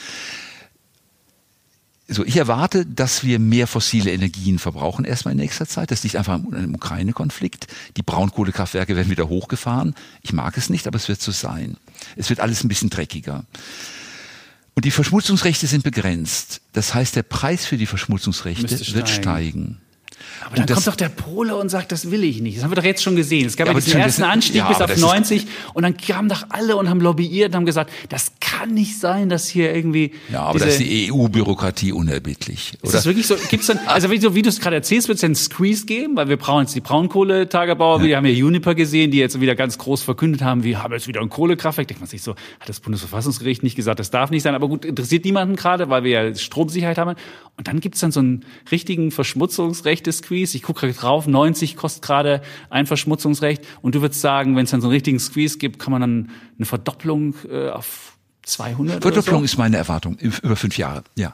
So, ich erwarte, dass wir mehr fossile Energien verbrauchen erstmal in nächster Zeit. Das liegt einfach am Ukraine-Konflikt. Die Braunkohlekraftwerke werden wieder hochgefahren. Ich mag es nicht, aber es wird so sein. Es wird alles ein bisschen dreckiger. Und die Verschmutzungsrechte sind begrenzt. Das heißt, der Preis für die Verschmutzungsrechte wird steigen. Aber dann kommt doch der Pole und sagt, das will ich nicht. Das haben wir doch jetzt schon gesehen. Es gab ja diesen ersten Anstieg bis auf 90 und dann kamen doch alle und haben lobbyiert und haben gesagt, das kann nicht sein, dass hier irgendwie... Ja, aber das ist die EU-Bürokratie unerbittlich. Ist das wirklich so? Gibt's dann, also wie du es gerade erzählst, wird es einen Squeeze geben? Weil wir brauchen jetzt die Braunkohletagebauer, wir haben ja Uniper gesehen, die jetzt wieder ganz groß verkündet haben, wir haben jetzt wieder ein Kohlekraftwerk. Denkt man sich so, hat das Bundesverfassungsgericht nicht gesagt, das darf nicht sein. Aber gut, interessiert niemanden gerade, weil wir ja Stromsicherheit haben. Und dann gibt's dann so einen richtigen Verschmutzungsrechte-Squeeze. Ich gucke gerade drauf, 90 kostet gerade ein Verschmutzungsrecht. Und du würdest sagen, wenn es dann so einen richtigen Squeeze gibt, kann man dann eine Verdopplung auf 200 Verdopplung oder so? Ist meine Erwartung über 5 Jahre. Ja.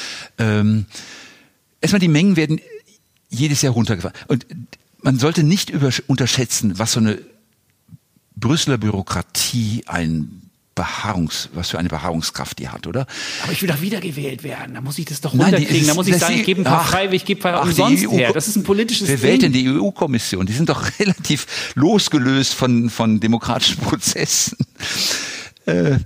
Erstmal die Mengen werden jedes Jahr runtergefahren. Und man sollte nicht unterschätzen, was so eine Brüsseler Bürokratie was für eine Beharrungskraft die hat, oder? Aber ich will doch wiedergewählt werden. Da muss ich das doch runterkriegen. Da muss ich sagen, ich gebe ein paar frei, ich gebe ein paar umsonst her. Das ist ein politisches Ding. Wer wählt denn die EU-Kommission? Die sind doch relativ losgelöst von demokratischen Prozessen. Da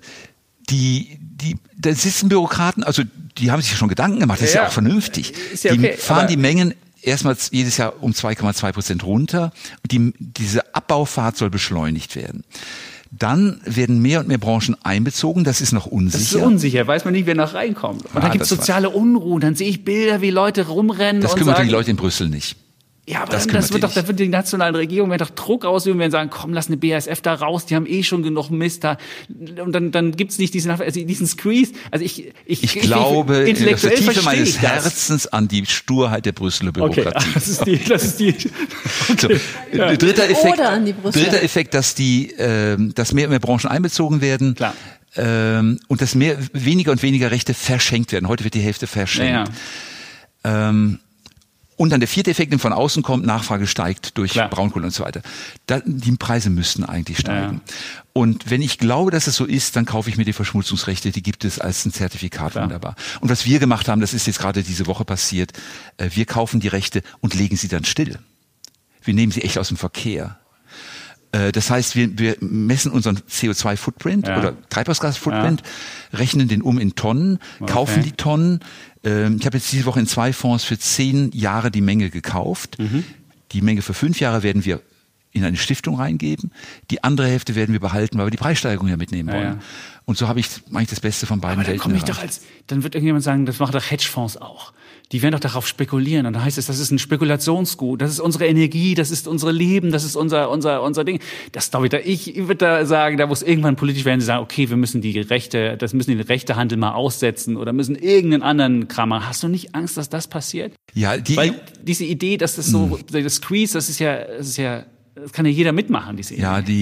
sitzen Bürokraten, also die haben sich schon Gedanken gemacht, das ist ja auch vernünftig. Ist ja okay, die fahren die Mengen erstmals jedes Jahr um 2,2% runter und diese Abbaufahrt soll beschleunigt werden. Dann werden mehr und mehr Branchen einbezogen, das ist noch unsicher. Das ist unsicher, weiß man nicht, wer noch reinkommt. Und dann gibt es soziale Unruhe, dann sehe ich Bilder, wie Leute rumrennen. Das kümmert die Leute in Brüssel nicht. Ja, aber da wird die nationalen Regierungen doch Druck ausüben, wenn sie sagen, komm, lass eine BASF da raus, die haben schon genug Mist da. Und dann gibt's nicht diesen Squeeze. Also ich glaube, in der Tiefe meines Herzens an die Sturheit der Brüsseler Bürokratie. Okay, das ist die. Okay. So, dritter Effekt, dass mehr und mehr Branchen einbezogen werden. Klar. Und dass weniger und weniger Rechte verschenkt werden. Heute wird die Hälfte verschenkt. Ja. Und dann der vierte Effekt, der von außen kommt, Nachfrage steigt durch Braunkohle und so weiter. Die Preise müssten eigentlich steigen. Ja. Und wenn ich glaube, dass es so ist, dann kaufe ich mir die Verschmutzungsrechte, die gibt es als ein Zertifikat, wunderbar. Und was wir gemacht haben, das ist jetzt gerade diese Woche passiert, wir kaufen die Rechte und legen sie dann still. Wir nehmen sie echt aus dem Verkehr. Das heißt, wir messen unseren CO2-Footprint oder Treibhausgas-Footprint, rechnen den in Tonnen, kaufen die Tonnen. Ich habe jetzt diese Woche in 2 Fonds für 10 Jahre die Menge gekauft. Die Menge für 5 Jahre werden wir in eine Stiftung reingeben. Die andere Hälfte werden wir behalten, weil wir die Preissteigerung ja mitnehmen wollen. Ja. Und so habe ich eigentlich das Beste von beiden Welten erreicht. Dann wird irgendjemand sagen, das machen doch Hedgefonds auch. Die werden doch darauf spekulieren. Und dann heißt es, das ist ein Spekulationsgut. Das ist unsere Energie, das ist unser Leben, das ist unser Ding. Das glaube ich würde da sagen, da muss irgendwann politisch werden, sie sagen, okay, wir müssen den Rechtehandel mal aussetzen oder müssen irgendeinen anderen Kram machen. Hast du nicht Angst, dass das passiert? Ja, weil diese Idee, dass das so, das Squeeze, das kann ja jeder mitmachen, diese Idee. Ja,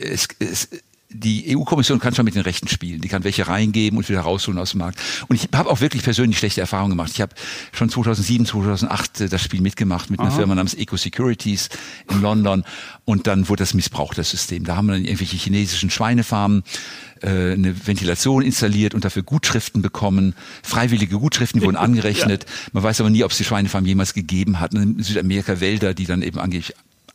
die EU-Kommission kann schon mit den Rechten spielen. Die kann welche reingeben und wieder rausholen aus dem Markt. Und ich habe auch wirklich persönlich schlechte Erfahrungen gemacht. Ich habe schon 2007, 2008 das Spiel mitgemacht mit einer Firma namens Eco Securities in London. Und dann wurde das missbraucht, das System. Da haben wir dann irgendwelche chinesischen Schweinefarmen eine Ventilation installiert und dafür Gutschriften bekommen. Freiwillige Gutschriften wurden angerechnet. Man weiß aber nie, ob es die Schweinefarm jemals gegeben hat. In Südamerika Wälder, die dann eben angeblich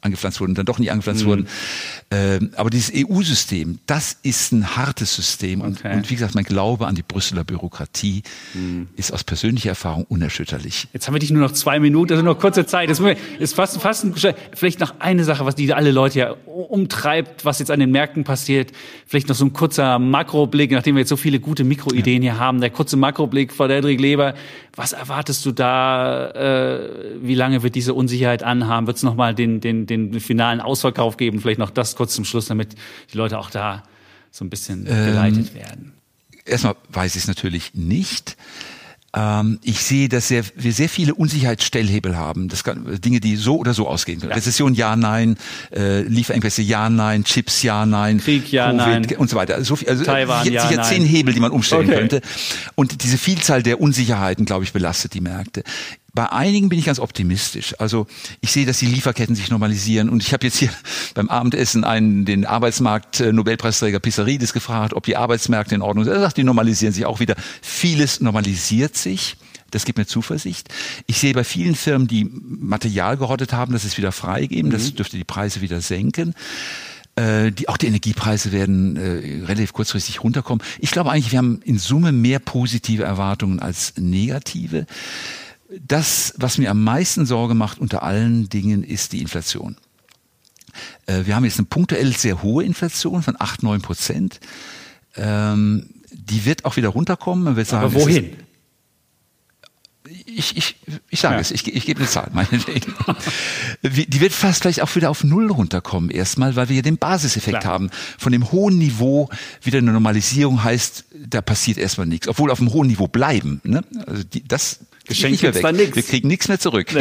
angepflanzt wurden, dann doch nicht angepflanzt wurden. Aber dieses EU-System, das ist ein hartes System. Und wie gesagt, mein Glaube an die Brüsseler Bürokratie ist aus persönlicher Erfahrung unerschütterlich. Jetzt haben wir dich nur noch 2 Minuten, also noch kurze Zeit. Das ist fast vielleicht noch eine Sache, was die alle Leute ja umtreibt, was jetzt an den Märkten passiert. Vielleicht noch so ein kurzer Makroblick, nachdem wir jetzt so viele gute Mikroideen hier haben. Der kurze Makroblick von Frederik Leber. Was erwartest du da? Wie lange wird diese Unsicherheit anhaben? Wird es nochmal den finalen Ausverkauf geben? Vielleicht noch das kurz zum Schluss, damit die Leute auch da so ein bisschen geleitet werden. Erstmal weiß ich es natürlich nicht. Ich sehe, dass wir sehr viele Unsicherheitsstellhebel haben. Dinge, die so oder so ausgehen können. Ja. Rezession, ja, nein. Lieferengpässe, ja, nein. Chips, ja, nein. Krieg, ja, Covid, nein. Und so weiter. So viel, also Taiwan, jetzt sicher 10 Hebel, die man umstellen könnte. Und diese Vielzahl der Unsicherheiten, glaube ich, belastet die Märkte. Bei einigen bin ich ganz optimistisch. Also ich sehe, dass die Lieferketten sich normalisieren. Und ich habe jetzt hier beim Abendessen den Arbeitsmarkt-Nobelpreisträger Pissarides gefragt, ob die Arbeitsmärkte in Ordnung sind. Er sagt, die normalisieren sich auch wieder. Vieles normalisiert sich. Das gibt mir Zuversicht. Ich sehe bei vielen Firmen, die Material gerottet haben, dass es wieder freigeben. Das dürfte die Preise wieder senken. Auch die Energiepreise werden relativ kurzfristig runterkommen. Ich glaube eigentlich, wir haben in Summe mehr positive Erwartungen als negative. Das, was mir am meisten Sorge macht unter allen Dingen, ist die Inflation. Wir haben jetzt eine punktuell sehr hohe Inflation von 8-9%. Die wird auch wieder runterkommen. Man wird sagen, aber wohin? Ich sage es, ich gebe eine Zahl, meinetwegen. Die wird fast vielleicht auch wieder auf 0 runterkommen erstmal, weil wir ja den Basiseffekt haben. Von dem hohen Niveau wieder eine Normalisierung heißt, da passiert erstmal nichts. Obwohl auf dem hohen Niveau bleiben. Ne? Also das Geschenk gibt's dann nichts. Wir kriegen nichts mehr zurück.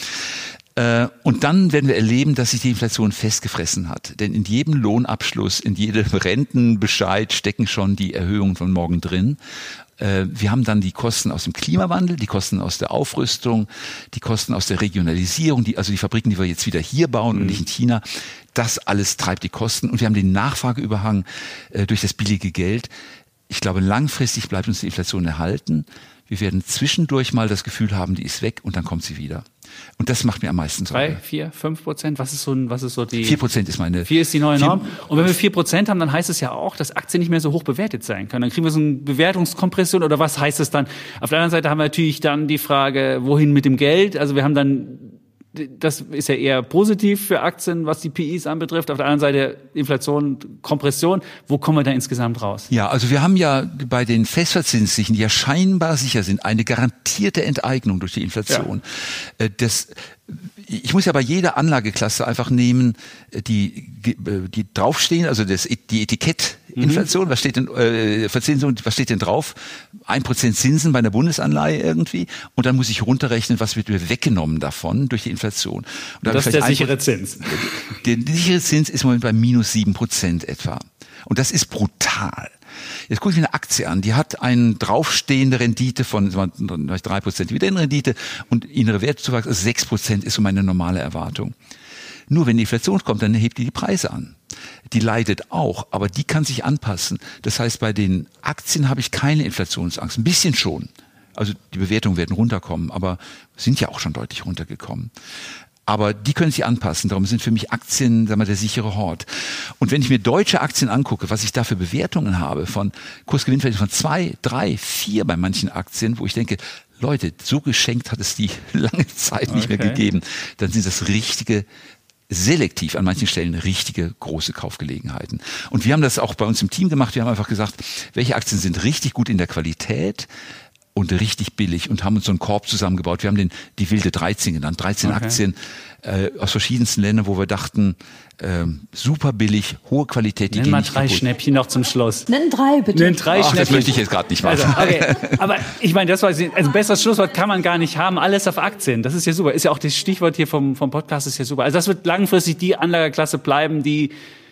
Ja. Und dann werden wir erleben, dass sich die Inflation festgefressen hat. Denn in jedem Lohnabschluss, in jedem Rentenbescheid stecken schon die Erhöhungen von morgen drin. Wir haben dann die Kosten aus dem Klimawandel, die Kosten aus der Aufrüstung, die Kosten aus der Regionalisierung, also die Fabriken, die wir jetzt wieder hier bauen und nicht in China. Das alles treibt die Kosten. Und wir haben den Nachfrageüberhang durch das billige Geld. Ich glaube, langfristig bleibt uns die Inflation erhalten. Wir werden zwischendurch mal das Gefühl haben, die ist weg und dann kommt sie wieder. Und das macht mir am meisten Sorge. 3, 4, 5%? Was ist so die? 4% ist meine. 4 ist die neue Norm. Und wenn wir 4% haben, dann heißt es ja auch, dass Aktien nicht mehr so hoch bewertet sein können. Dann kriegen wir so eine Bewertungskompression oder was heißt es dann? Auf der anderen Seite haben wir natürlich dann die Frage, wohin mit dem Geld? Also wir haben dann, das ist ja eher positiv für Aktien, was die PIs anbetrifft. Auf der anderen Seite Inflation, Kompression. Wo kommen wir da insgesamt raus? Ja, also wir haben ja bei den Festverzinslichen, die ja scheinbar sicher sind, eine garantierte Enteignung durch die Inflation. Ja. Ich muss ja bei jeder Anlageklasse einfach nehmen, die draufstehen, also die Etikettinflation, was steht denn, Verzinsung, was steht denn drauf? 1% Zinsen bei einer Bundesanleihe irgendwie. Und dann muss ich runterrechnen, was wird mir weggenommen davon durch die Inflation. Und das ist der sichere Zins. Der sichere Zins ist im Moment bei -7% etwa. Und das ist brutal. Jetzt gucke ich mir eine Aktie an, die hat eine draufstehende Rendite von 3% Dividendenrendite und innere Wertzuwachs, also 6% ist so meine normale Erwartung. Nur wenn die Inflation kommt, dann hebt die Preise an. Die leidet auch, aber die kann sich anpassen. Das heißt, bei den Aktien habe ich keine Inflationsangst. Ein bisschen schon. Also die Bewertungen werden runterkommen, aber sind ja auch schon deutlich runtergekommen. Aber die können sich anpassen. Darum sind für mich Aktien, sagen wir, der sichere Hort. Und wenn ich mir deutsche Aktien angucke, was ich da für Bewertungen habe, von Kursgewinnverhältnis von 2, 3, 4 bei manchen Aktien, wo ich denke, Leute, so geschenkt hat es die lange Zeit nicht mehr gegeben, dann sind das richtige, selektiv an manchen Stellen richtige große Kaufgelegenheiten. Und wir haben das auch bei uns im Team gemacht. Wir haben einfach gesagt, welche Aktien sind richtig gut in der Qualität und richtig billig und haben uns so einen Korb zusammengebaut. Wir haben die wilde 13 genannt. 13 Aktien aus verschiedensten Ländern, wo wir dachten, super billig, hohe Qualität. Nenn mal 3 Schnäppchen noch zum Schluss. Nenn 3 bitte. Nenn 3 Schnäppchen. Das möchte ich jetzt gerade nicht machen. Also, okay. Aber ich meine, das war ein besseres Schlusswort kann man gar nicht haben. Alles auf Aktien. Das ist ja super. Ist ja auch das Stichwort hier vom Podcast, ist ja super. Also das wird langfristig die Anlageklasse bleiben, die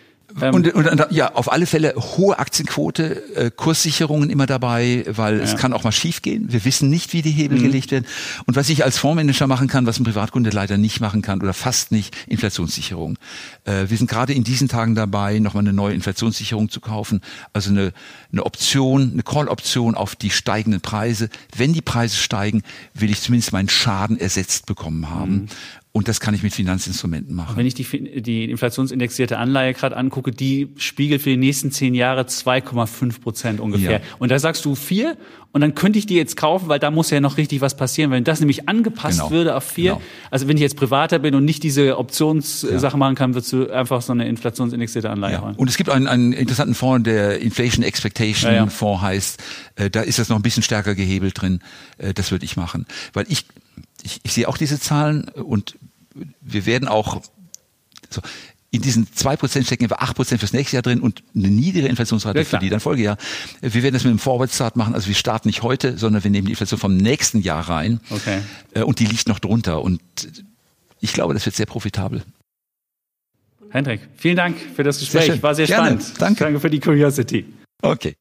und ja, auf alle Fälle hohe Aktienquote, Kurssicherungen immer dabei, weil es kann auch mal schief gehen. Wir wissen nicht, wie die Hebel gelegt werden. Und was ich als Fondsmanager machen kann, was ein Privatkunde leider nicht machen kann oder fast nicht, Inflationssicherung. Wir sind gerade in diesen Tagen dabei, nochmal eine neue Inflationssicherung zu kaufen. Also eine Option, eine Call-Option auf die steigenden Preise. Wenn die Preise steigen, will ich zumindest meinen Schaden ersetzt bekommen haben. Und das kann ich mit Finanzinstrumenten machen. Wenn ich die inflationsindexierte Anleihe gerade angucke, die spiegelt für die nächsten 10 Jahre 2,5% ungefähr. Ja. Und da sagst du 4 und dann könnte ich die jetzt kaufen, weil da muss ja noch richtig was passieren. Wenn das nämlich angepasst würde auf 4, also wenn ich jetzt Privater bin und nicht diese Optionssache machen kann, würdest du einfach so eine inflationsindexierte Anleihe holen. Und es gibt einen interessanten Fonds, der Inflation Expectation Fonds heißt. Da ist das noch ein bisschen stärker gehebelt drin. Das würde ich machen. Weil ich sehe auch diese Zahlen und wir werden auch so in diesen 2% stecken wir 8% fürs nächste Jahr drin und eine niedrige Inflationsrate für die dann Folgejahr. Wir werden das mit einem Forward Start machen, also wir starten nicht heute, sondern wir nehmen die Inflation vom nächsten Jahr rein. Und die liegt noch drunter und ich glaube, das wird sehr profitabel. Hendrik, vielen Dank für das Gespräch, war sehr spannend. Danke für die Curiosity. Okay.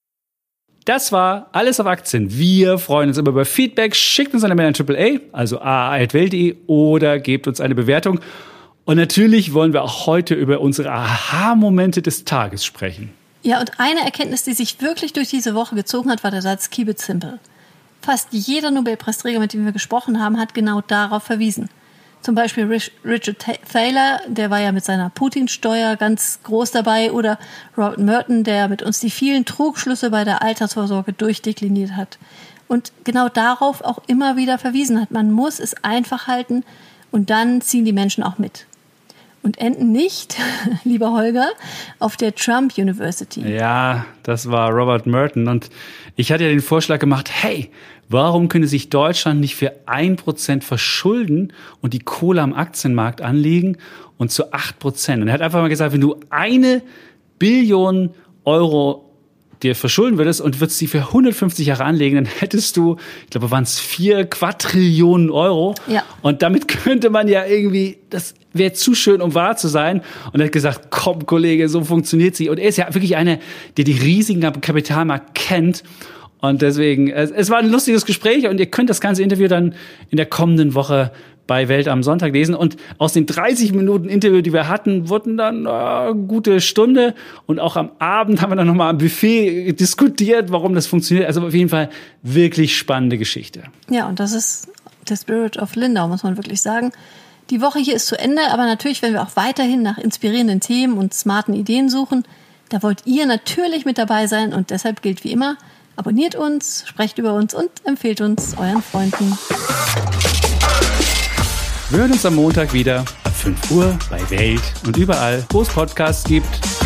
Das war Alles auf Aktien. Wir freuen uns immer über Feedback. Schickt uns eine Mail an AAA, also aa@welt.de oder gebt uns eine Bewertung. Und natürlich wollen wir auch heute über unsere Aha-Momente des Tages sprechen. Ja, und eine Erkenntnis, die sich wirklich durch diese Woche gezogen hat, war der Satz Keep it simple. Fast jeder Nobelpreisträger, mit dem wir gesprochen haben, hat genau darauf verwiesen. Zum Beispiel Richard Thaler, der war ja mit seiner Putin-Steuer ganz groß dabei, oder Robert Merton, der mit uns die vielen Trugschlüsse bei der Altersvorsorge durchdekliniert hat. Und genau darauf auch immer wieder verwiesen hat. Man muss es einfach halten und dann ziehen die Menschen auch mit. Und enden nicht, lieber Holger, auf der Trump University. Ja, das war Robert Merton. Und ich hatte ja den Vorschlag gemacht, hey, warum könnte sich Deutschland nicht für 1% verschulden und die Kohle am Aktienmarkt anlegen und zu 8%? Und er hat einfach mal gesagt, wenn du 1 Billion Euro dir verschulden würdest und würdest sie für 150 Jahre anlegen, dann hättest du, ich glaube, waren es 4 Quadrillionen Euro. Ja. Und damit könnte man ja irgendwie, das wäre zu schön, um wahr zu sein. Und er hat gesagt, komm, Kollege, so funktioniert sie. Und er ist ja wirklich einer, der die Risiken am Kapitalmarkt kennt. Und deswegen, es war ein lustiges Gespräch und ihr könnt das ganze Interview dann in der kommenden Woche bei Welt am Sonntag lesen. Und aus den 30 Minuten Interview, die wir hatten, wurden dann eine gute Stunde. Und auch am Abend haben wir dann nochmal am Buffet diskutiert, warum das funktioniert. Also auf jeden Fall wirklich spannende Geschichte. Ja, und das ist der Spirit of Lindau, muss man wirklich sagen. Die Woche hier ist zu Ende, aber natürlich werden wir auch weiterhin nach inspirierenden Themen und smarten Ideen suchen. Da wollt ihr natürlich mit dabei sein und deshalb gilt wie immer, abonniert uns, sprecht über uns und empfehlt uns euren Freunden. Wir hören uns am Montag wieder ab 5 Uhr bei Welt und überall, wo es Podcasts gibt.